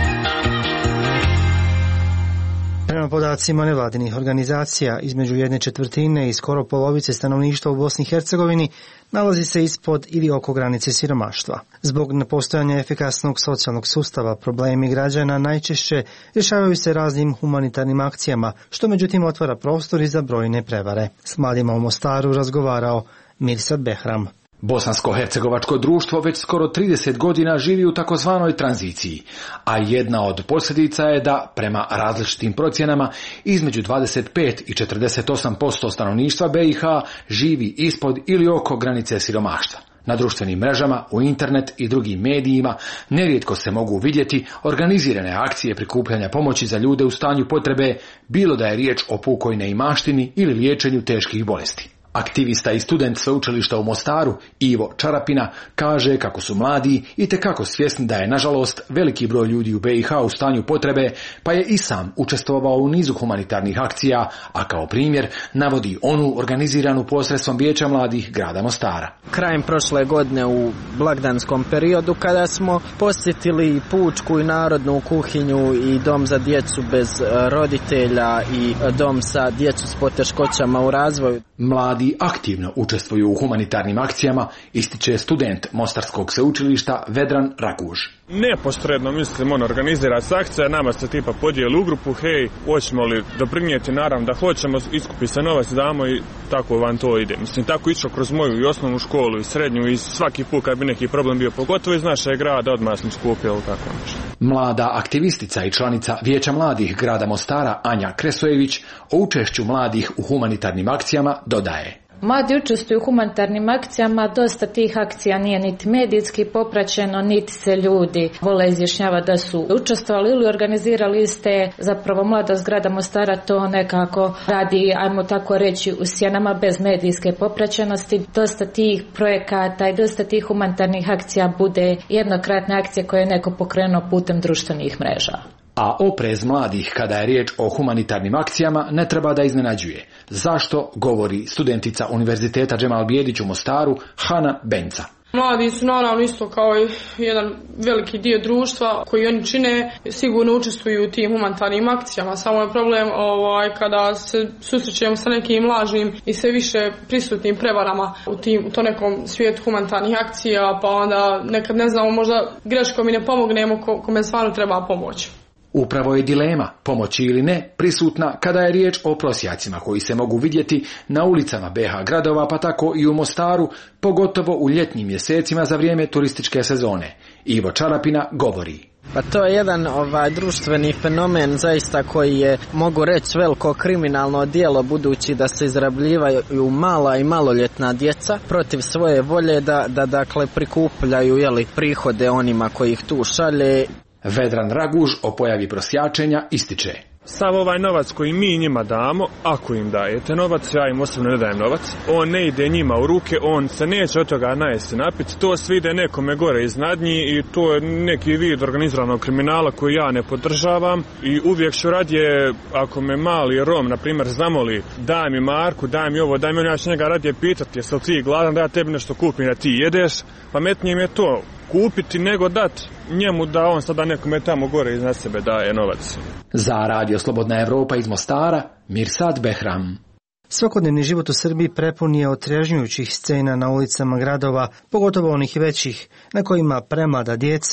Prema podacima nevladinih organizacija, između jedne četvrtine i skoro polovice stanovništva u Bosni i Hercegovini nalazi se ispod ili oko granice siromaštva. Zbog nepostojanja efikasnog socijalnog sustava, problemi građana najčešće rješavaju se raznim humanitarnim akcijama, što međutim otvara prostor i za brojne prevare. S mladima u Mostaru razgovarao Mirsad Behram. Bosansko-hercegovačko društvo već skoro trideset godina živi u takozvanoj tranziciji, a jedna od posljedica je da, prema različitim procjenama, između dvadeset pet i četrdeset osam posto stanovništva B i H živi ispod ili oko granice siromaštva. Na društvenim mrežama, u internet i drugim medijima nerijetko se mogu vidjeti organizirane akcije prikupljanja pomoći za ljude u stanju potrebe, bilo da je riječ o pukoj neimaštini ili liječenju teških bolesti. Aktivista i student sveučilišta u Mostaru, Ivo Čarapina, kaže kako su mladi itekako svjesni da je, nažalost, veliki broj ljudi u B i H u stanju potrebe, pa je i sam učestvovao u nizu humanitarnih akcija, a kao primjer navodi onu organiziranu posredstvom Vijeća mladih grada Mostara. Krajem prošle godine u blagdanskom periodu, kada smo posjetili pučku i narodnu kuhinju i dom za djecu bez roditelja i dom sa djecu s poteškoćama u razvoju. Mladi aktivno učestvuju u humanitarnim akcijama, ističe student Mostarskog sveučilišta Vedran Raguž. Neposredno mislim on organizira akcija, nama se tipa podijeli u grupu, hej, hoćemo li doprinijeti, naravno da hoćemo, iskupi se novac, damo i tako vam to ide. Mislim, tako išlo kroz moju i osnovnu školu i srednju i svaki put kad bi neki problem bio, pogotovo iz našeg grada, odmah smo skupili tako nešto. Mlada aktivistica i članica Vijeća mladih grada Mostara Anja Kresojević o učešću mladih u humanitarnim akcijama dodaje. Mladi učestvuju u humanitarnim akcijama, dosta tih akcija nije niti medijski popraćeno, niti se ljudi vole izjašnjavati da su učestvovali ili organizirali iste. Zapravo mladost grada Mostara to nekako radi, ajmo tako reći, u sjenama bez medijske popraćenosti. Dosta tih projekata i dosta tih humanitarnih akcija bude jednokratne akcije koje je neko pokrenuo putem društvenih mreža. A oprez mladih kada je riječ o humanitarnim akcijama ne treba da iznenađuje. Zašto, govori studentica Univerziteta Džemal Bijedić u Mostaru, Hana Benca. Mladi su naravno isto kao i jedan veliki dio društva koji oni čine, sigurno učestvuju u tim humanitarnim akcijama. Samo je problem ovaj, kada se susrećemo sa nekim lažnim i sve više prisutnim prevarama u, tim, u to nekom svijetu humanitarnih akcija, pa onda nekad ne znamo, možda greškom i ne pomognemo ko, kome stvarno treba pomoći. Upravo je dilema, pomoći ili ne, prisutna kada je riječ o prosjacima koji se mogu vidjeti na ulicama B H gradova, pa tako i u Mostaru, pogotovo u ljetnim mjesecima za vrijeme turističke sezone. Ivo Čarapina govori. Pa to je jedan ovaj društveni fenomen zaista koji je, mogu reći, veliko kriminalno djelo, budući da se izrabljivaju mala i maloljetna djeca protiv svoje volje da, da dakle prikupljaju jeli, prihode onima koji ih tu šalje. Vedran Raguž o pojavi prosjačenja ističe. Sav ovaj novac koji mi njima damo, ako im dajete novac, ja im osobno ne dajem novac, on ne ide njima u ruke, on se neće od toga najesti napiti, to sve ide nekome gore iznad njih i to je neki vid organiziranog kriminala koji ja ne podržavam i uvijek ću radije, ako me mali Rom, na primjer, zamoli, daj mi Marku, daj mi ovo, daj mi ono, ja ću njega radije pitati, jesi li ti gladan da ja tebi nešto kupim da ti jedeš, pametnije mi je to kupiti nego dat njemu da on sada nekome tamo gore iznad sebe daje novac. Za Radio Slobodna Evropa iz Mostara, Mirsad Behram. Svakodnevni život u Srbiji prepun je otrežnjujućih scena na ulicama gradova, pogotovo onih većih, na kojima premlada djeca,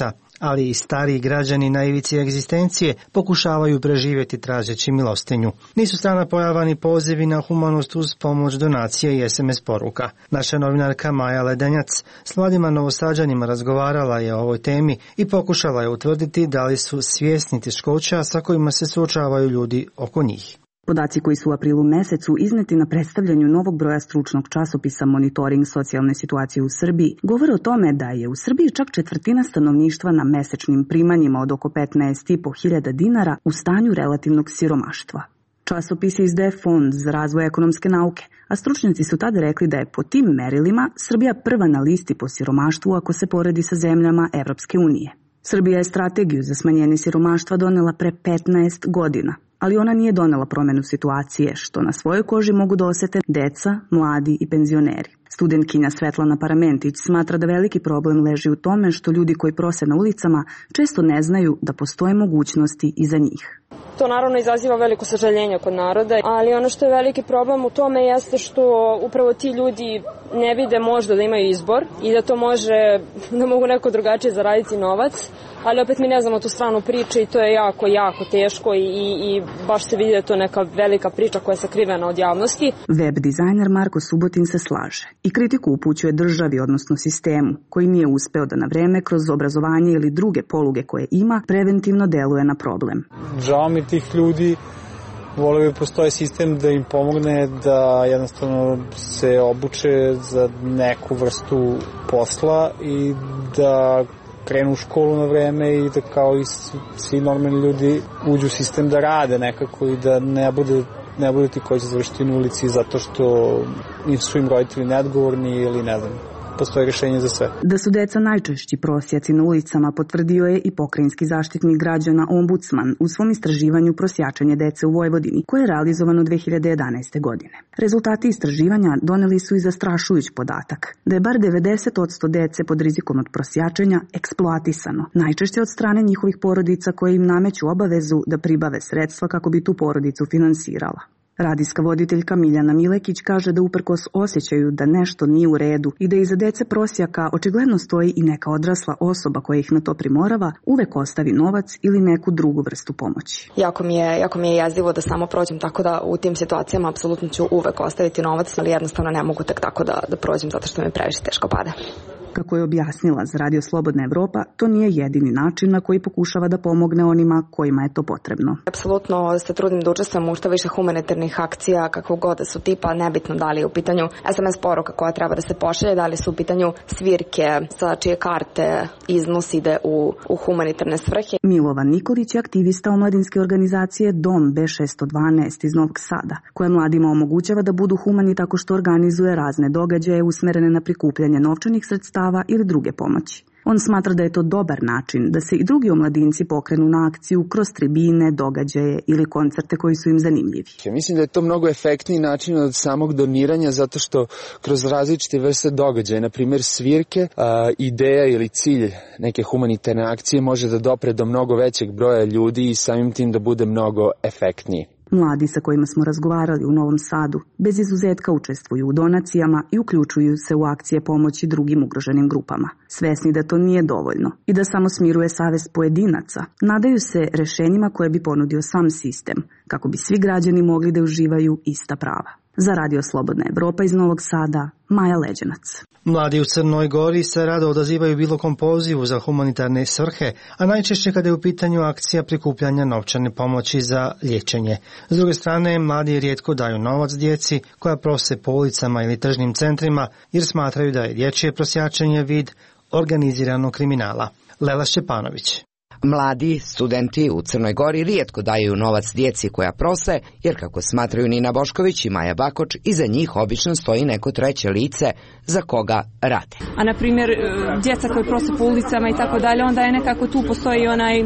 ali i stariji građani na ivici egzistencije pokušavaju preživjeti tražeći milostinju. Nisu strana pojava ni pozivi na humanost uz pomoć donacije i es em es poruka. Naša novinarka Maja Ledenjac s mladima Novosađanima razgovarala je o ovoj temi i pokušala je utvrditi da li su svjesni teškoća sa kojima se suočavaju ljudi oko njih. Podaci koji su u aprilu mesecu izneti na predstavljanju novog broja stručnog časopisa Monitoring socijalne situacije u Srbiji govore o tome da je u Srbiji čak četvrtina stanovništva na mesečnim primanjima od oko petnaest i po hiljada dinara u stanju relativnog siromaštva. Časopis izdaje Fond za razvoj ekonomske nauke, a stručnjaci su tada rekli da je po tim merilima Srbija prva na listi po siromaštvu ako se poredi sa zemljama Evropske unije. Srbija je strategiju za smanjenje siromaštva donela pre petnaest godina, ali ona nije donela promenu situacije, što na svojoj koži mogu da osete deca, mladi i penzioneri. Studentkinja Svetlana Paramentić smatra da veliki problem leži u tome što ljudi koji prose na ulicama često ne znaju da postoje mogućnosti i za njih. To naravno izaziva veliko sažaljenje kod naroda, ali ono što je veliki problem u tome jeste što upravo ti ljudi ne vide možda da imaju izbor i da to može, da mogu neko drugačije zaraditi novac, ali opet mi ne znamo tu stranu priče i to je jako, jako teško i, i, i baš se vidi da je to neka velika priča koja je sakrivena od javnosti. Web dizajner Marko Subotin se slaže i kritiku upućuje državi, odnosno sistemu, koji nije uspeo da na vreme kroz obrazovanje ili druge poluge koje ima preventivno deluje na problem. Žao mi tih ljudi, volio bi postoji sistem da im pomogne da jednostavno se obuče za neku vrstu posla i da krenu u školu na vreme i da kao i svi normalni ljudi uđu u sistem da rade nekako i da ne bude, ne bude ti koji će završiti na ulici zato što nisu im roditelji neodgovorni ili ne znam. Postoje rješenje za sve. Da su deca najčešći prosjaci na ulicama potvrdio je i pokrajinski zaštitnik građana ombudsman u svom istraživanju Prosjačenje dece u Vojvodini, koje je realizovano dve hiljade jedanaeste. godine. Rezultati istraživanja doneli su i zastrašujuć podatak da je bar devedeset posto dece pod rizikom od prosjačenja eksploatisano, najčešće od strane njihovih porodica koje im nameću obavezu da pribave sredstva kako bi tu porodicu finansirala. Radijska voditeljka Miljana Milekić kaže da uprkos osjećaju da nešto nije u redu i da iza dece prosjaka očigledno stoji i neka odrasla osoba koja ih na to primorava, uvek ostavi novac ili neku drugu vrstu pomoći. Jako mi je, jako mi je jezivo da samo prođem, tako da u tim situacijama apsolutno ću uvek ostaviti novac, ali jednostavno ne mogu tek tako da, da prođem zato što mi previše teško pada. Kako je objasnila za Radio Slobodna Evropa, to nije jedini način na koji pokušava da pomogne onima kojima je to potrebno. Apsolutno se trudim da učestvujem u što više humanitarnih akcija, kakvog god da su tipa, nebitno da li je u pitanju es em es poruka koja treba da se pošalje, da li su u pitanju svirke sa čije karte iznos ide u, u humanitarne svrhe. Milovan Nikolić je aktivista omladinske organizacije Dom be šesto dvanaest iz Novog Sada, koja mladima omogućava da budu humani tako što organizuje razne događaje usmerene na prikupljanje novčanih sredstava ili druge pomoći. On smatra da je to dobar način da se i drugi omladinci pokrenu na akciju kroz tribine, događaje ili koncerte koji su im zanimljivi. Ja mislim da je to mnogo efektniji način od samog doniranja zato što kroz različite vrste događaja, na primjer svirke, a, ideja ili cilj neke humanitarne akcije može da dopre do mnogo većeg broja ljudi i samim tim da bude mnogo efektniji. Mladi sa kojima smo razgovarali u Novom Sadu bez izuzetka učestvuju u donacijama i uključuju se u akcije pomoći drugim ugroženim grupama. Svesni da to nije dovoljno i da samo smiruje savest pojedinaca, nadaju se rešenjima koje bi ponudio sam sistem, kako bi svi građani mogli da uživaju ista prava. Za Radio Slobodna Evropa iz Novog Sada, Maja Leđenac. Mladi u Crnoj Gori se rado odazivaju bilo kom pozivu za humanitarne svrhe, a najčešće kada je u pitanju akcija prikupljanja novčane pomoći za liječenje. S druge strane, mladi rijetko daju novac djeci koja prose po ulicama ili tržnim centrima jer smatraju da je dječje prosjačenje vid organiziranog kriminala. Lela Šćepanović. Mladi studenti u Crnoj Gori rijetko daju novac djeci koja prose, jer kako smatraju Nina Bošković i Maja Bakoč, iza njih obično stoji neko treće lice za koga rade. A na primjer, djeca koji prose po ulicama i tako dalje, onda je nekako tu postoji onaj,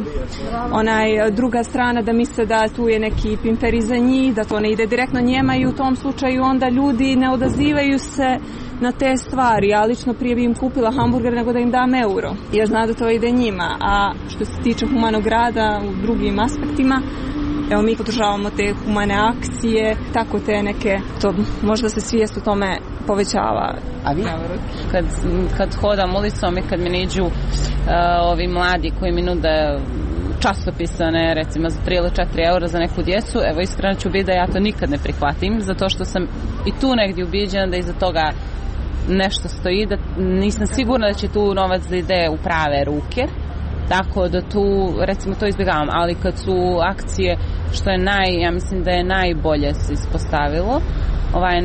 onaj druga strana da misle da tu je neki pimper iza njih, da to ne ide direktno njema i u tom slučaju onda ljudi ne odazivaju se na te stvari. Ja lično prije bi im kupila hamburger nego da im dam euro, jer zna da to ide njima. A što se tiče humanog rada u drugim aspektima, evo mi podržavamo te humane akcije, tako te neke, to možda se svijest o tome povećava. A vi? Kad, kad hodam ulicom i kad mi niđu uh, ovi mladi koji mi nude časopisane, recimo za tri ili četiri eura za neku djecu, evo iskreno ću biti da ja to nikad ne prihvatim, zato što sam i tu negdje ubiđena da iza toga nešto stoji, da nisam sigurna da će tu novac da ide u prave ruke, tako da tu recimo to izbjegavam, ali kad su akcije, što je naj, ja mislim da je najbolje se ispostavilo, ovaj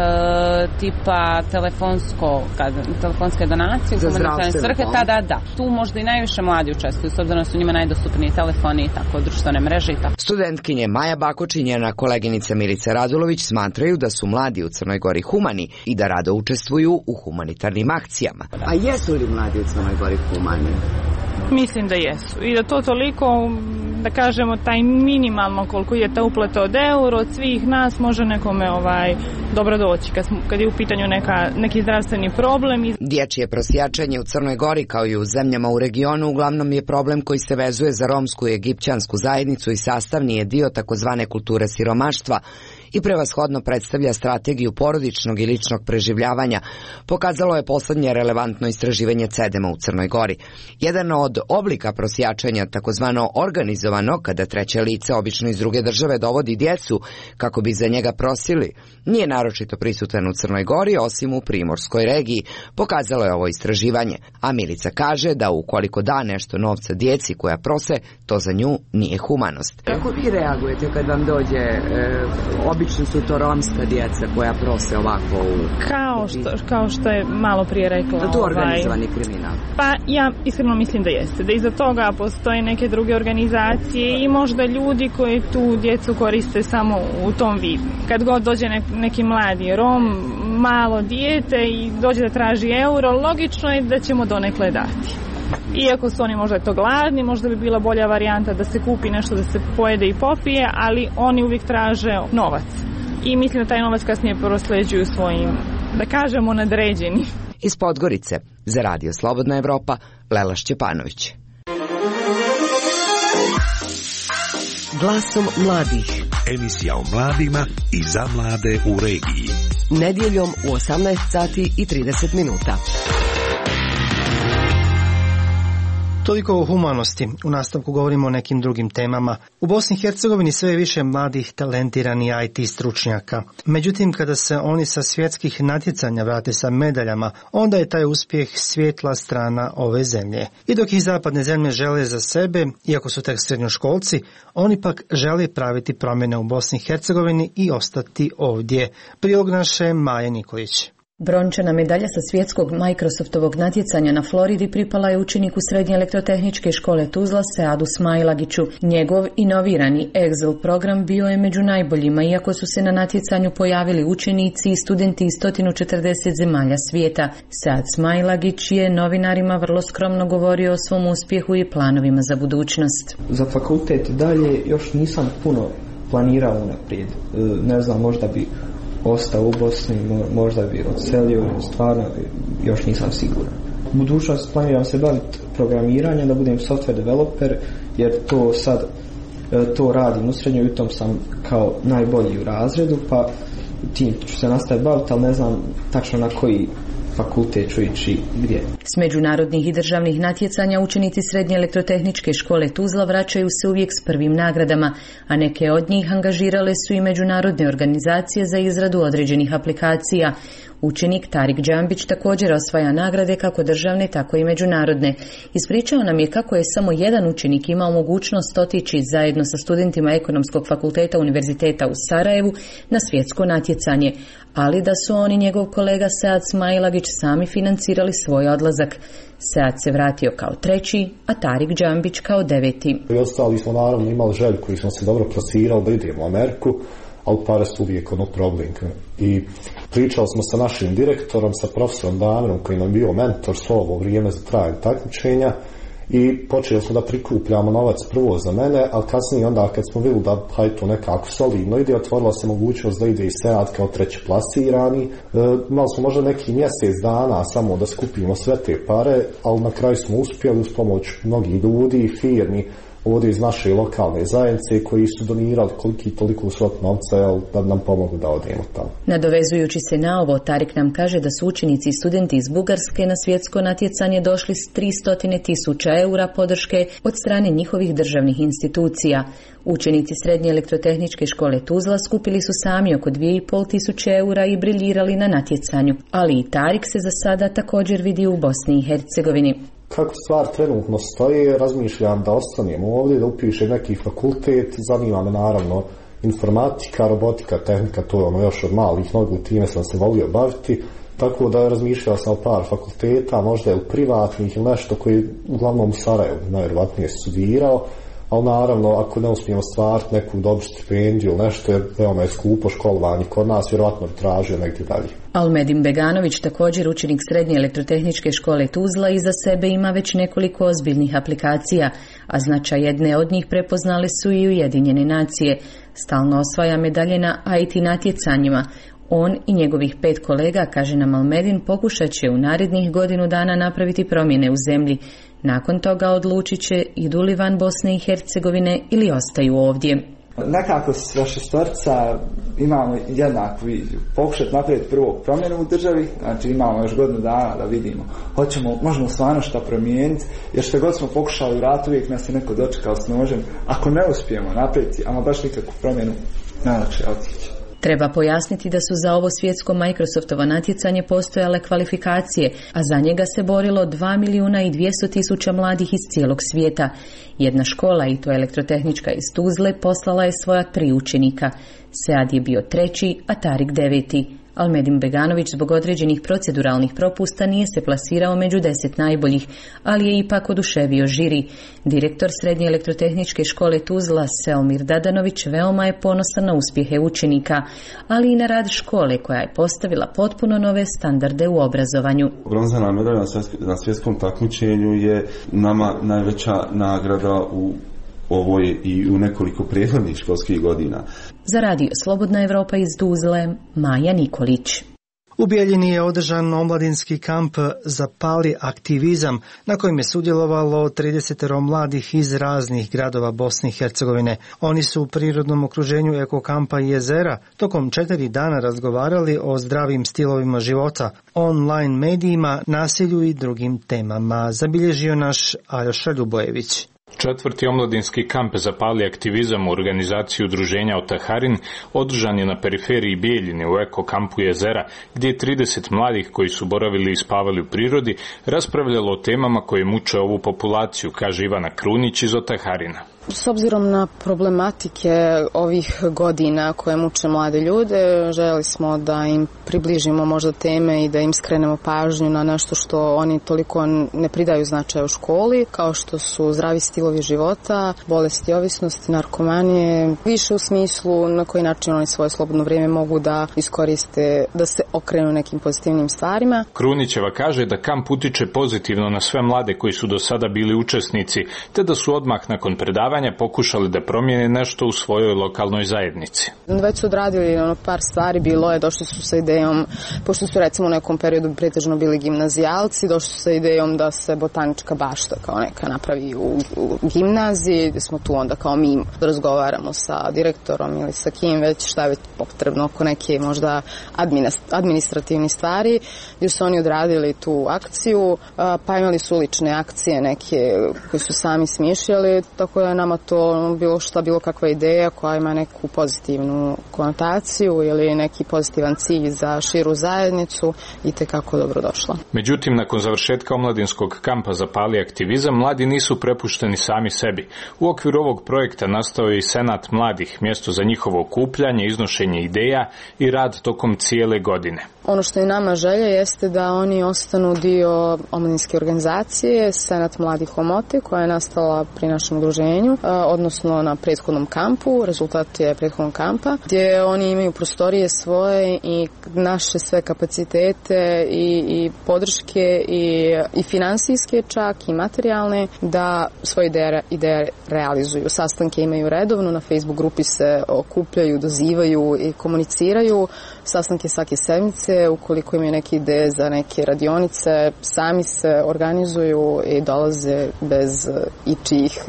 e, tipa telefonsko, kad, telefonske donacije za zdravstvene svrhe, da, da, da. Tu možda i najviše mladi učestvuju, s obzirom da su njima najdostupniji telefoni i tako, društvene mreže i tako. Studentkinje Maja Bakoč i njena koleginica Milica Radulović smatraju da su mladi u Crnoj Gori humani i da rado učestvuju u humanitarnim akcijama. A jesu li mladi u Crnoj Gori humani? Mislim da jesu. I da to toliko, da kažemo, taj minimalno koliko je ta uplata od euro od svih nas može nekome ovaj, dobro doći kad, kad je u pitanju neka, neki zdravstveni problem. Dječje prosjačenje u Crnoj Gori kao i u zemljama u regionu uglavnom je problem koji se vezuje za romsku i egipćansku zajednicu i sastavni je dio takozvane kulture siromaštva i prevashodno predstavlja strategiju porodičnog i ličnog preživljavanja, pokazalo je posljednje relevantno istraživanje CEDEM-a u Crnoj Gori. Jedan od oblika prosjačenja, takozvano organizovano, kada treće lice, obično iz druge države, dovodi djecu kako bi za njega prosili, nije naročito prisutan u Crnoj Gori, osim u primorskoj regiji, pokazalo je ovo istraživanje. A Milica kaže da ukoliko da nešto novca djeci koja prose, to za nju nije humanost. Kako vi reagujete kad vam dođe e, obično su to romska djeca koja prose ovako u... Kao što, kao što je malo prije rekla. Da to organizovani ovaj, kriminal? Pa ja iskreno mislim da jeste. Da iza toga postoje neke druge organizacije i možda ljudi koji tu djecu koriste samo u tom vidu. Kad god dođe ne, neki mladi Rom, malo dijete i dođe da traži euro, logično je da ćemo donekle dati. Iako su oni možda to gladni, možda bi bila bolja varijanta da se kupi nešto da se pojede i popije, ali oni uvijek traže novac. I mislim da taj novac kasnije prosleđuju svojim, da kažemo, nadređeni. Iz Podgorice, za Radio Slobodna Evropa, Lela Šćepanović. Glasom mladih. Emisija o mladima i za mlade u regiji. Nedjeljom u osamnaest sati i trideset minuta. Toliko o humanosti. U nastavku govorimo o nekim drugim temama. U Bosni i Hercegovini sve je više mladih talentiranih I T stručnjaka. Međutim, kada se oni sa svjetskih natjecanja vrate sa medaljama, onda je taj uspjeh svijetla strana ove zemlje. I dok ih zapadne zemlje žele za sebe, iako su tek srednjoškolci, oni pak žele praviti promjene u Bosni i Hercegovini i ostati ovdje. Prilog naše Maje Nikolić. Brončana medalja sa svjetskog Microsoftovog natjecanja na Floridi pripala je učeniku Srednje elektrotehničke škole Tuzla Seadu Smailagiću. Njegov inovirani Excel program bio je među najboljima, iako su se na natjecanju pojavili učenici i studenti iz sto četrdeset zemalja svijeta. Sead Smailagić je novinarima vrlo skromno govorio o svom uspjehu i planovima za budućnost. Za fakultet dalje još nisam puno planirao unaprijed. Ne znam, možda bi ostao u Bosni, možda bi odselio, stvarno još nisam siguran. U budućnosti planiram se baviti programiranjem, da budem software developer, jer to sad to radim u srednjoj i u tom sam kao najbolji u razredu, pa tim ću se nastaviti baviti, ali ne znam tačno na koji fakultet ću ići gdje. S međunarodnih i državnih natjecanja učenici Srednje elektrotehničke škole Tuzla vraćaju se uvijek s prvim nagradama, a neke od njih angažirale su i međunarodne organizacije za izradu određenih aplikacija. Učenik Tarik Džambić također osvaja nagrade kako državne, tako i međunarodne. Ispričao nam je kako je samo jedan učenik imao mogućnost otići zajedno sa studentima Ekonomskog fakulteta Univerziteta u Sarajevu na svjetsko natjecanje, ali da su oni, njegov kolega Sead Smailagić, sami financirali svoj odlazak. Sead se vratio kao treći, a Tarik Džambić kao deveti. I ostali smo naravno imali želju koji smo se dobro plasirali da idemo u Ameriku, ali pare su uvijek ono problem. I pričali smo sa našim direktorom, sa profesorom Damirom, koji nam je bio mentor svo ovo vrijeme za trajanje takmičenja, i počeli smo da prikupljamo novac prvo za mene, ali kasnije onda kad smo vidjeli da hajde to nekako solidno ide, otvorila se mogućnost da ide i Sead kao treći plasirani. E, imali smo možda neki mjesec dana samo da skupimo sve te pare, ali na kraju smo uspjeli uz pomoć mnogih ljudi i firmi ovdje iz naše lokalne zajednice koji su donirali koliki toliko svog novca jel, da nam pomogu da odemo tamo. Nadovezujući se na ovo, Tarik nam kaže da su učenici i studenti iz Bugarske na svjetsko natjecanje došli s tristo tisuća eura podrške od strane njihovih državnih institucija. Učenici Srednje elektrotehničke škole Tuzla skupili su sami oko dvije i pol tisuće eura i briljirali na natjecanju, ali i Tarik se za sada također vidi u Bosni i Hercegovini. Kako stvar trenutno stoji, razmišljam da ostanem ovdje, da upišem neki fakultet, zanima me naravno informatika, robotika, tehnika, to je ono još od malih nogu, time sam se volio baviti, tako da razmišljao sam o par fakulteta, možda je u privatnih ili nešto koji uglavnom u Sarajevu najvjerojatnije studirao, ali naravno ako ne uspijemo stvariti neku dobru stipendiju ili nešto, jer veoma je skupo školovanje kod nas, vjerojatno bi tražio negdje dalje. Almedin Beganović, također učenik Srednje elektrotehničke škole Tuzla, iza sebe ima već nekoliko ozbiljnih aplikacija, a značaj jedne od njih prepoznale su i Ujedinjene nacije. Stalno osvaja medalje na I T natjecanjima. On i njegovih pet kolega, kaže nam Almedin, pokušat će u narednih godinu dana napraviti promjene u zemlji. Nakon toga odlučit će idu li van Bosne i Hercegovine ili ostaju ovdje. Nekako s vaše štorca imamo jednaku viziju. Pokušati napraviti prvo promjenu u državi, znači imamo još godinu dana da vidimo. Hoćemo, možemo stvarno što promijeniti, jer što god smo pokušali u ratu, uvijek nas je neko dočekao s nožem. Ako ne uspijemo napraviti, ama baš nikakvu promjenu, najlakše je otići. Treba pojasniti da su za ovo svjetsko Microsoftovo natjecanje postojale kvalifikacije, a za njega se borilo dva milijuna i dvjesto tisuća mladih iz cijelog svijeta. Jedna škola, i to elektrotehnička iz Tuzle, poslala je svoja tri učenika. Sead je bio treći, a Tarik deveti. Almedin Beganović zbog određenih proceduralnih propusta nije se plasirao među deset najboljih, ali je ipak oduševio žiri. Direktor Srednje elektrotehničke škole Tuzla, Selmir Dadanović, veoma je ponosan na uspjehe učenika, ali i na rad škole koja je postavila potpuno nove standarde u obrazovanju. Bronzana medalja na svjetskom takmičenju je nama najveća nagrada u ovo je i u nekoliko prethodnih školskih godina. Za radio Slobodna Evropa iz Tuzle, Maja Nikolić. U Bijeljini je održan omladinski kamp Zapali aktivizam, na kojem je sudjelovalo trideset mladih iz raznih gradova Bosne i Hercegovine. Oni su u prirodnom okruženju ekokampa Jezera tokom četiri dana razgovarali o zdravim stilovima života, online medijima, nasilju i drugim temama, zabilježio naš Aljoša Ljubojević. Četvrti omladinski kamp Zapali aktivizam u organizaciji udruženja Otaharin održan je na periferiji Bijeljine u eko kampu Jezera, gdje je trideset mladih koji su boravili i spavali u prirodi raspravljalo o temama koje muče ovu populaciju, kaže Ivana Krunić iz Otaharina. S obzirom na problematike ovih godina koje muče mlade ljude, željeli smo da im približimo možda teme i da im skrenemo pažnju na nešto što oni toliko ne pridaju značaja u školi, kao što su zdravi stilovi života, bolesti ovisnosti, narkomanije, više u smislu na koji način oni svoje slobodno vrijeme mogu da iskoriste, da se okrenu nekim pozitivnim stvarima. Krunićeva kaže da kamp utiče pozitivno na sve mlade koji su do sada bili učesnici, te da su odmah nakon predavanja pokušali da promijene nešto u svojoj lokalnoj zajednici. Već su odradili ono par stvari, bilo je, došli su sa idejom, pošto su recimo u nekom periodu pretežno bili gimnazijalci, došli su sa idejom da se botanička bašta kao neka napravi u, u gimnaziji, gdje smo tu onda kao mi razgovaramo sa direktorom ili sa kim već šta je već potrebno oko neke možda administrativne stvari, gdje su oni odradili tu akciju, pa imali su ulične akcije neke koje su sami smišljali, tako da nama to bilo šta, bilo kakva ideja koja ima neku pozitivnu konotaciju ili neki pozitivan cilj za širu zajednicu i tekako dobro došla. Međutim, nakon završetka omladinskog kampa Zapali aktivizam, mladi nisu prepušteni sami sebi. U okviru ovog projekta nastao je i Senat mladih, mjesto za njihovo okupljanje, iznošenje ideja i rad tokom cijele godine. Ono što je nama želja jeste da oni ostanu dio omladinske organizacije Senat mladih Omote, koja je nastala pri našem udruženju, odnosno na prethodnom kampu, rezultat je prethodnog kampa, gdje oni imaju prostorije svoje i naše sve kapacitete i, i podrške i, i finansijske čak i materijalne da svoje ideje, ideje realizuju. Sastanke imaju redovno, na Facebook grupi se okupljaju, dozivaju i komuniciraju, sastanke svake sedmice, ukoliko imaju neke ideje za neke radionice, sami se organizuju i dolaze bez ičijih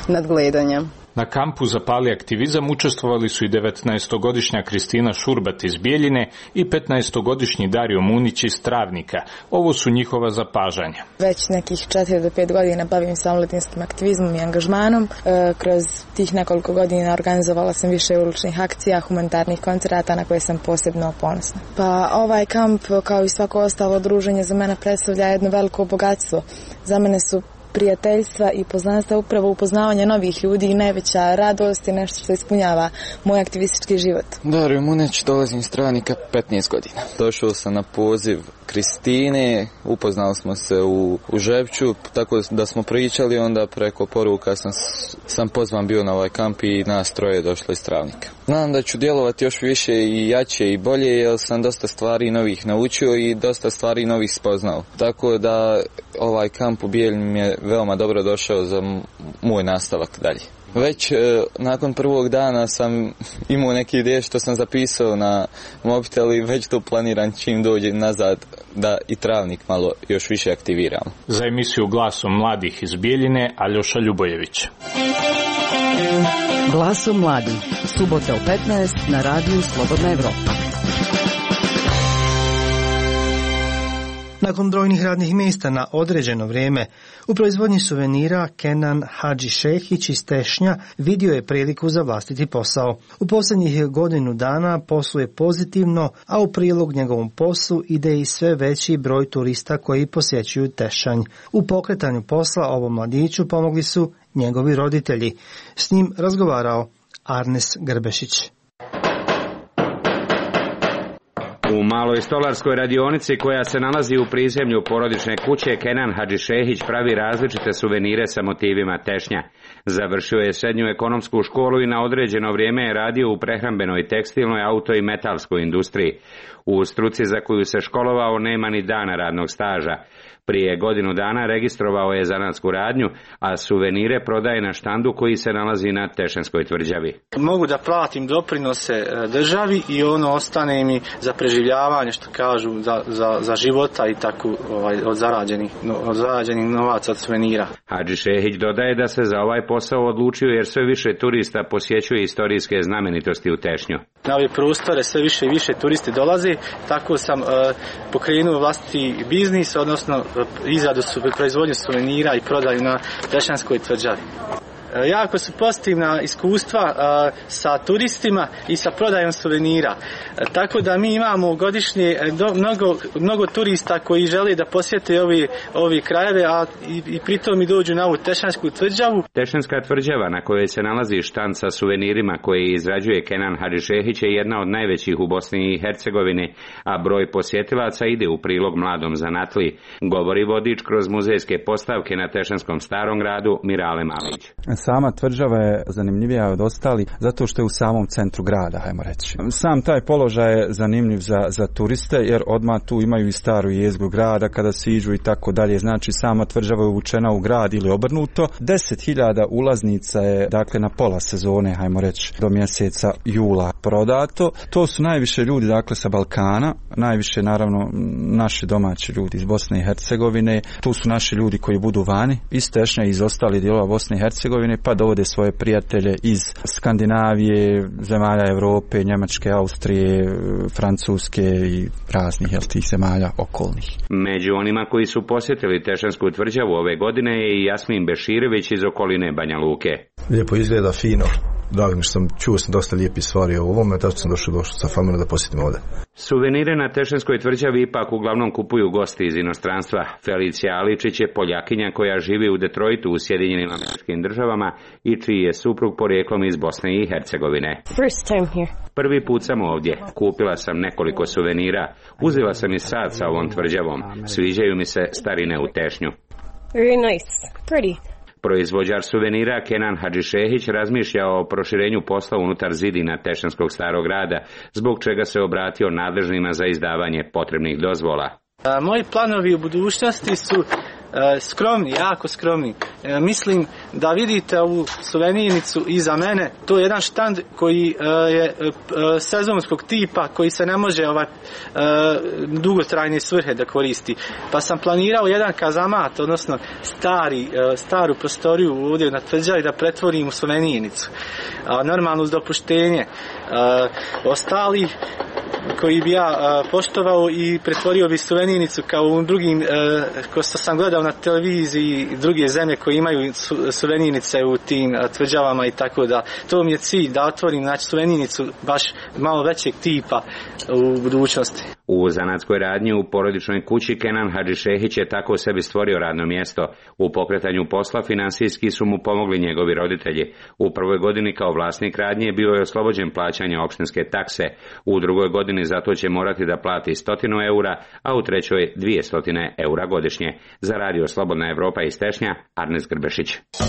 nadgledanja. Na kampu Zapali aktivizam učestvovali su i devetnaestogodišnja Kristina Šurbat iz Bijeljine i petnaestogodišnji Dario Munić iz Travnika. Ovo su njihova zapažanja. Već nekih četiri do pet godina bavim se omladinskim aktivizmom i angažmanom. E, kroz tih nekoliko godina organizovala sam više uličnih akcija, humanitarnih koncerata na koje sam posebno ponosna. Pa ovaj kamp, kao i svako ostalo druženje, za mene predstavlja jedno veliko bogatstvo. Za mene su prijateljstva i poznanstva upravo upoznavanje novih ljudi i najveća radost je nešto što ispunjava moj aktivistički život. Dario Munić, dolazim iz Travnika petnaest godina. Došao sam na poziv Kristine, upoznali smo se u, u Žepču, tako da smo pričali, onda preko poruka sam, sam pozvan bio na ovaj kamp i nas troje došlo iz Travnika. Znam da ću djelovati još više i jače i bolje, jer sam dosta stvari novih naučio i dosta stvari novih spoznao. Tako da ovaj kamp u Bijeljini mi je veoma dobro došao za moj nastavak dalje. Već e, nakon prvog dana sam imao neke ideje što sam zapisao na mobitel i već to planiram čim dođem nazad da i Travnik malo još više aktiviramo. Za emisiju Glasom mladih iz Bijeljine, Aljoša Ljubojević. Glasom mladih, subota u petnaest na radiju Slobodna Evropa. Nakon brojnih radnih mjesta na određeno vrijeme, u proizvodnji suvenira Kenan Hadžišehić iz Tešnja vidio je priliku za vlastiti posao. U posljednjih godinu dana posluje pozitivno, a u prilog njegovom poslu ide i sve veći broj turista koji posjećuju Tešanj. U pokretanju posla ovom mladiću pomogli su njegovi roditelji. S njim razgovarao Arnes Grbešić. U maloj stolarskoj radionici koja se nalazi u prizemlju porodične kuće Kenan Hadžišehić pravi različite suvenire sa motivima Tešnja. Završio je srednju ekonomsku školu i na određeno vrijeme je radio u prehrambenoj, tekstilnoj, auto i metalskoj industriji. U struci za koju se školovao nema ni dana radnog staža. Prije godinu dana registrovao je zanatsku radnju, a suvenire prodaje na štandu koji se nalazi na Tešanskoj tvrđavi. Mogu da platim doprinose državi i ono ostane mi za preživljavanje, što kažu, za, za, za života i tako ovaj, od zarađenih, od zarađenih novaca od suvenira. Hadžišehić dodaje da se za ovaj posao odlučio jer sve više turista posjećuje istorijske znamenitosti u Tešnju. Na ove prostore sve više i više turisti dolaze, tako sam uh, pokrenuo vlastiti biznis, odnosno izradu su proizvodnju suvenira i prodaju na Tešanskoj tvrđavi. Jako su pozitivna iskustva a, sa turistima i sa prodajom suvenira. A, tako da mi imamo godišnje do, mnogo, mnogo turista koji žele da posjete ovi, ovi krajeve, a i, i pritom i dođu na ovu Tešansku tvrđavu. Tešanska tvrđava na kojoj se nalazi štand sa suvenirima koji izrađuje Kenan Hadžišehić je jedna od najvećih u Bosni i Hercegovini, a broj posjetilaca ide u prilog mladom zanatliji, govori vodič kroz muzejske postavke na Tešanskom starom gradu Mirale Malić. Sama tvrđava je zanimljivija od ostali zato što je u samom centru grada, hajmo reći. Sam taj položaj je zanimljiv za, za turiste jer odmah tu imaju i staru jezgru grada kada siđu i tako dalje. Znači sama tvrđava je uvučena u grad ili obrnuto. deset hiljada ulaznica je dakle na pola sezone, hajmo reći, do mjeseca jula prodato. To su najviše ljudi dakle sa Balkana, najviše naravno naši domaći ljudi iz Bosne i Hercegovine. Tu su naši ljudi koji budu vani iz Tešnja i iz ostalih dijelova Bosne i Hercegovine, pa dovode svoje prijatelje iz Skandinavije, zemalja Europe, Njemačke, Austrije, Francuske i raznih jel, tih zemalja okolnih. Među onima koji su posjetili Tešansku tvrđavu ove godine je i Jasmin Beširević iz okoline Banja Luke. Lijepo izgleda, fino. Drago mi što sam čuo sam dosta lijepih stvari o ovome, tako sam došao, došao sa familijom da posjetim ovdje. Suvenire na Tešanskoj tvrđavi ipak uglavnom kupuju gosti iz inostranstva. Felicija Aličić je Poljakinja koja živi u Detroitu u Sjedinjenim Američkim Državama i čiji je suprug porijeklom iz Bosne i Hercegovine. First time here. Prvi put sam ovdje. Kupila sam nekoliko suvenira. Uzela sam i sad sa ovom tvrđavom. Sviđaju mi se starine u Tešnju. Very nice. Pretty. Proizvođač suvenira Kenan Hadžišehić razmišlja o proširenju posla unutar zidina Tešanskog starog grada, zbog čega se obratio nadležnima za izdavanje potrebnih dozvola. A, moji planovi u budućnosti su skromni, jako skromni. Mislim da vidite ovu suvenirnicu iza mene, to je jedan štand koji je sezonskog tipa, koji se ne može ovaj dugotrajne svrhe da koristi. Pa sam planirao jedan kazamat, odnosno stari, staru prostoriju ovdje na tvrđavi da pretvorim u suvenirnicu. Normalno uz dopuštenje ostali koji bi ja poštovao i pretvorio bi suvenirnicu kao u drugim, ko što sam gledao na televiziji, druge zemlje koje imaju suvenirnice u tim tvrđavama i tako da. To mi je cilj da otvorim, znači, suvenirnicu baš malo većeg tipa u budućnosti. U zanatskoj radnji u porodičnoj kući Kenan Hadžišehić je tako sebi stvorio radno mjesto. U pokretanju posla finansijski su mu pomogli njegovi roditelji. U prvoj godini kao vlasnik radnje bio je oslobođen plaćanja opštinske takse. U drugoj godini zato će morati da plati stotinu eura, a u trećoj dvije stotine eura godišnje. Za radio Slobodna Evropa iz Tešnja, Arnes Grbešić.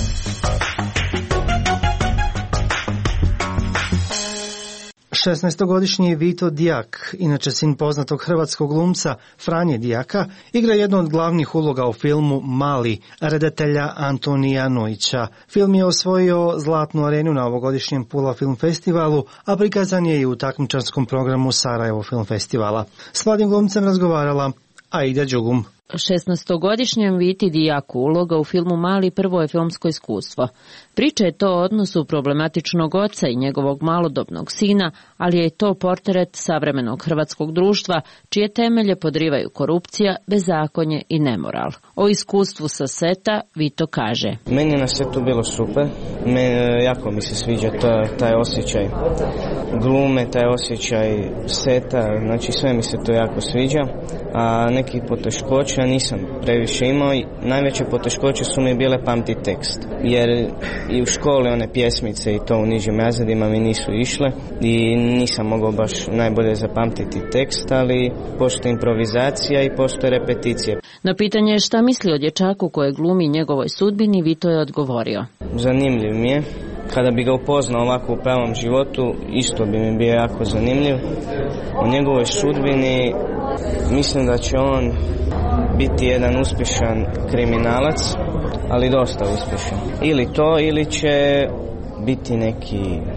šesnaestogodišnji Vito Dijak, inače sin poznatog hrvatskog glumca Franje Dijaka, igra jednu od glavnih uloga u filmu Mali, redatelja Antonija Nujića. Film je osvojio Zlatnu arenu na ovogodišnjem Pula film festivalu, a prikazan je i u takmičarskom programu Sarajevo film festivala. S mladim glumcem razgovarala Aida Đugum. šesnaestogodišnjem Viti Dijaku uloga u filmu Mali prvo je filmsko iskustvo. Priča je to o odnosu problematičnog oca i njegovog malodobnog sina, ali je i to portret savremenog hrvatskog društva, čije temelje podrivaju korupcija, bezakonje i nemoral. O iskustvu sa seta Vito kaže: Meni je na setu bilo super, me, jako mi se sviđa taj, taj osjećaj glume, taj osjećaj seta, znači sve mi se to jako sviđa, a nekih poteškoća nisam previše imao. Najveće poteškoće su mi bile pamti tekst, jer i u školi one pjesmice i to u nižim razredima mi nisu išle i nisam mogao baš najbolje zapamtiti tekst, ali postoji improvizacija i postoje repeticije. Na pitanje šta misli o dječaku koje glumi njegovoj sudbini, Vito je odgovorio: Zanimljiv mi je. Kada bi ga upoznao ovako u pravom životu, isto bi mi bio jako zanimljiv. O njegovoj sudbini mislim da će on biti jedan uspješan kriminalac, ali dosta uspješan. Ili to, ili će biti neki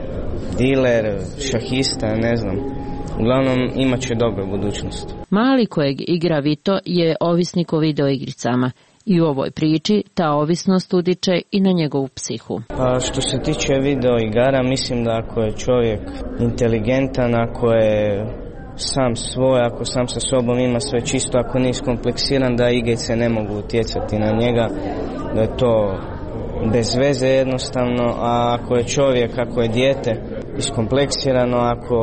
diler, šahista, ne znam. Uglavnom, imat će dobru budućnost. Mali kojeg igra Vito je ovisnik o videoigricama. I u ovoj priči ta ovisnost utiče i na njegovu psihu. Pa što se tiče video igara, mislim da ako je čovjek inteligentan, ako je sam svoj, ako sam sa sobom ima sve čisto, ako nije iskompleksiran, da igrice ne mogu utjecati na njega, da je to bez veze jednostavno, a ako je čovjek, ako je dijete iskompleksirano, ako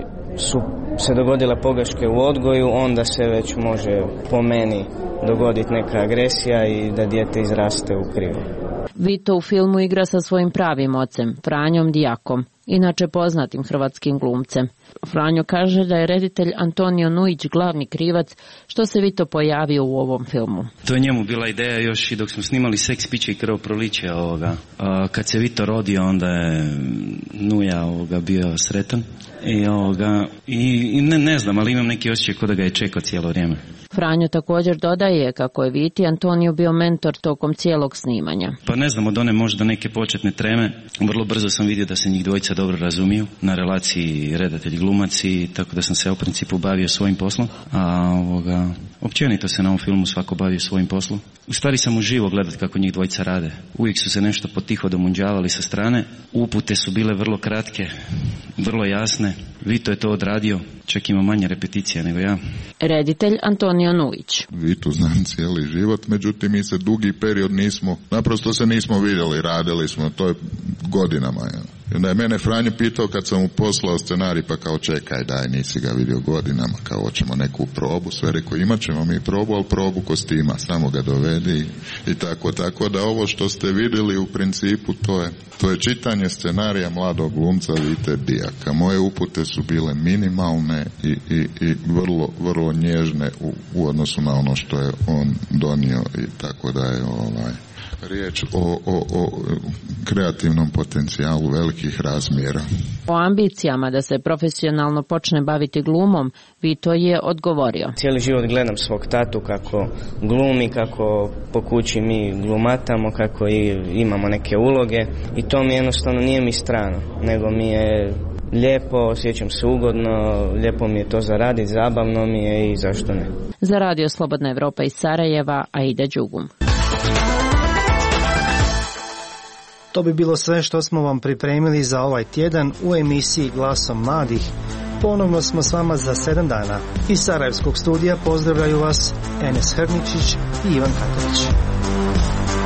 su se dogodile pogreške u odgoju, onda se već može po meni dogoditi neka agresija i da dijete izraste u krivo. Vito u filmu igra sa svojim pravim ocem, Franjom Dijakom, inače poznatim hrvatskim glumcem. Franjo kaže da je reditelj Antonio Nujić glavni krivac što se Vito pojavio u ovom filmu. To je njemu bila ideja još i dok smo snimali Seks, piće i krvoproliće ovoga. Kad se Vito rodio, onda je Nuja ovoga bio sretan. I, ovoga, i, i ne, ne znam, ali imam neki osjećaj kao da ga je čekao cijelo vrijeme. Franjo također dodaje kako je Viti Antonio bio mentor tokom cijelog snimanja. Pa ne znam, od one možda neke početne treme, vrlo brzo sam vidio da se njih dvojica dobro razumiju na relaciji redatelj glumac, i tako da sam se u principu bavio svojim poslom. A ovoga, općenito se na ovom filmu svako bavio svojim poslom. U stvari sam uživo gledati kako njih dvojica rade. Uvijek su se nešto potiho domunđavali sa strane. Upute su bile vrlo kratke, vrlo jasne. Vito je to odradio, čak ima manje repeticija nego ja. Reditelj Antonio Nujić. Vitu znam cijeli život, međutim mi se dugi period nismo, naprosto se nismo vidjeli, radili smo, to je godinama. Ja. I onda je mene Franjo pitao kad sam mu poslao scenarij, pa kao čekaj, daj, nisi ga vidio godinama, kao hoćemo neku probu, sve rekao imat ćemo mi probu, ali probu kostima, samo ga dovedi i tako, tako da ovo što ste vidjeli u principu to je, to je čitanje scenarija mladog glumca Vite Dijaka. Moje upute su bile minimalne i, i, i vrlo, vrlo nježne u, u odnosu na ono što je on donio i tako da je ovaj... riječ o, o, o kreativnom potencijalu velikih razmjera. O ambicijama da se profesionalno počne baviti glumom, Vito je odgovorio. Cijeli život gledam svog tatu kako glumi, kako po kući mi glumatamo, kako i imamo neke uloge i to mi jednostavno nije mi strano, nego mi je lijepo, osjećam se ugodno, lijepo mi je to zaraditi, zabavno mi je i zašto ne. Za Radio Slobodna Evropa iz Sarajeva, Aida Đugum. To bi bilo sve što smo vam pripremili za ovaj tjedan u emisiji Glasom mladih. Ponovno smo s vama za sedam dana. Iz Sarajevskog studija pozdravljaju vas Enes Hrničić i Ivan Katović.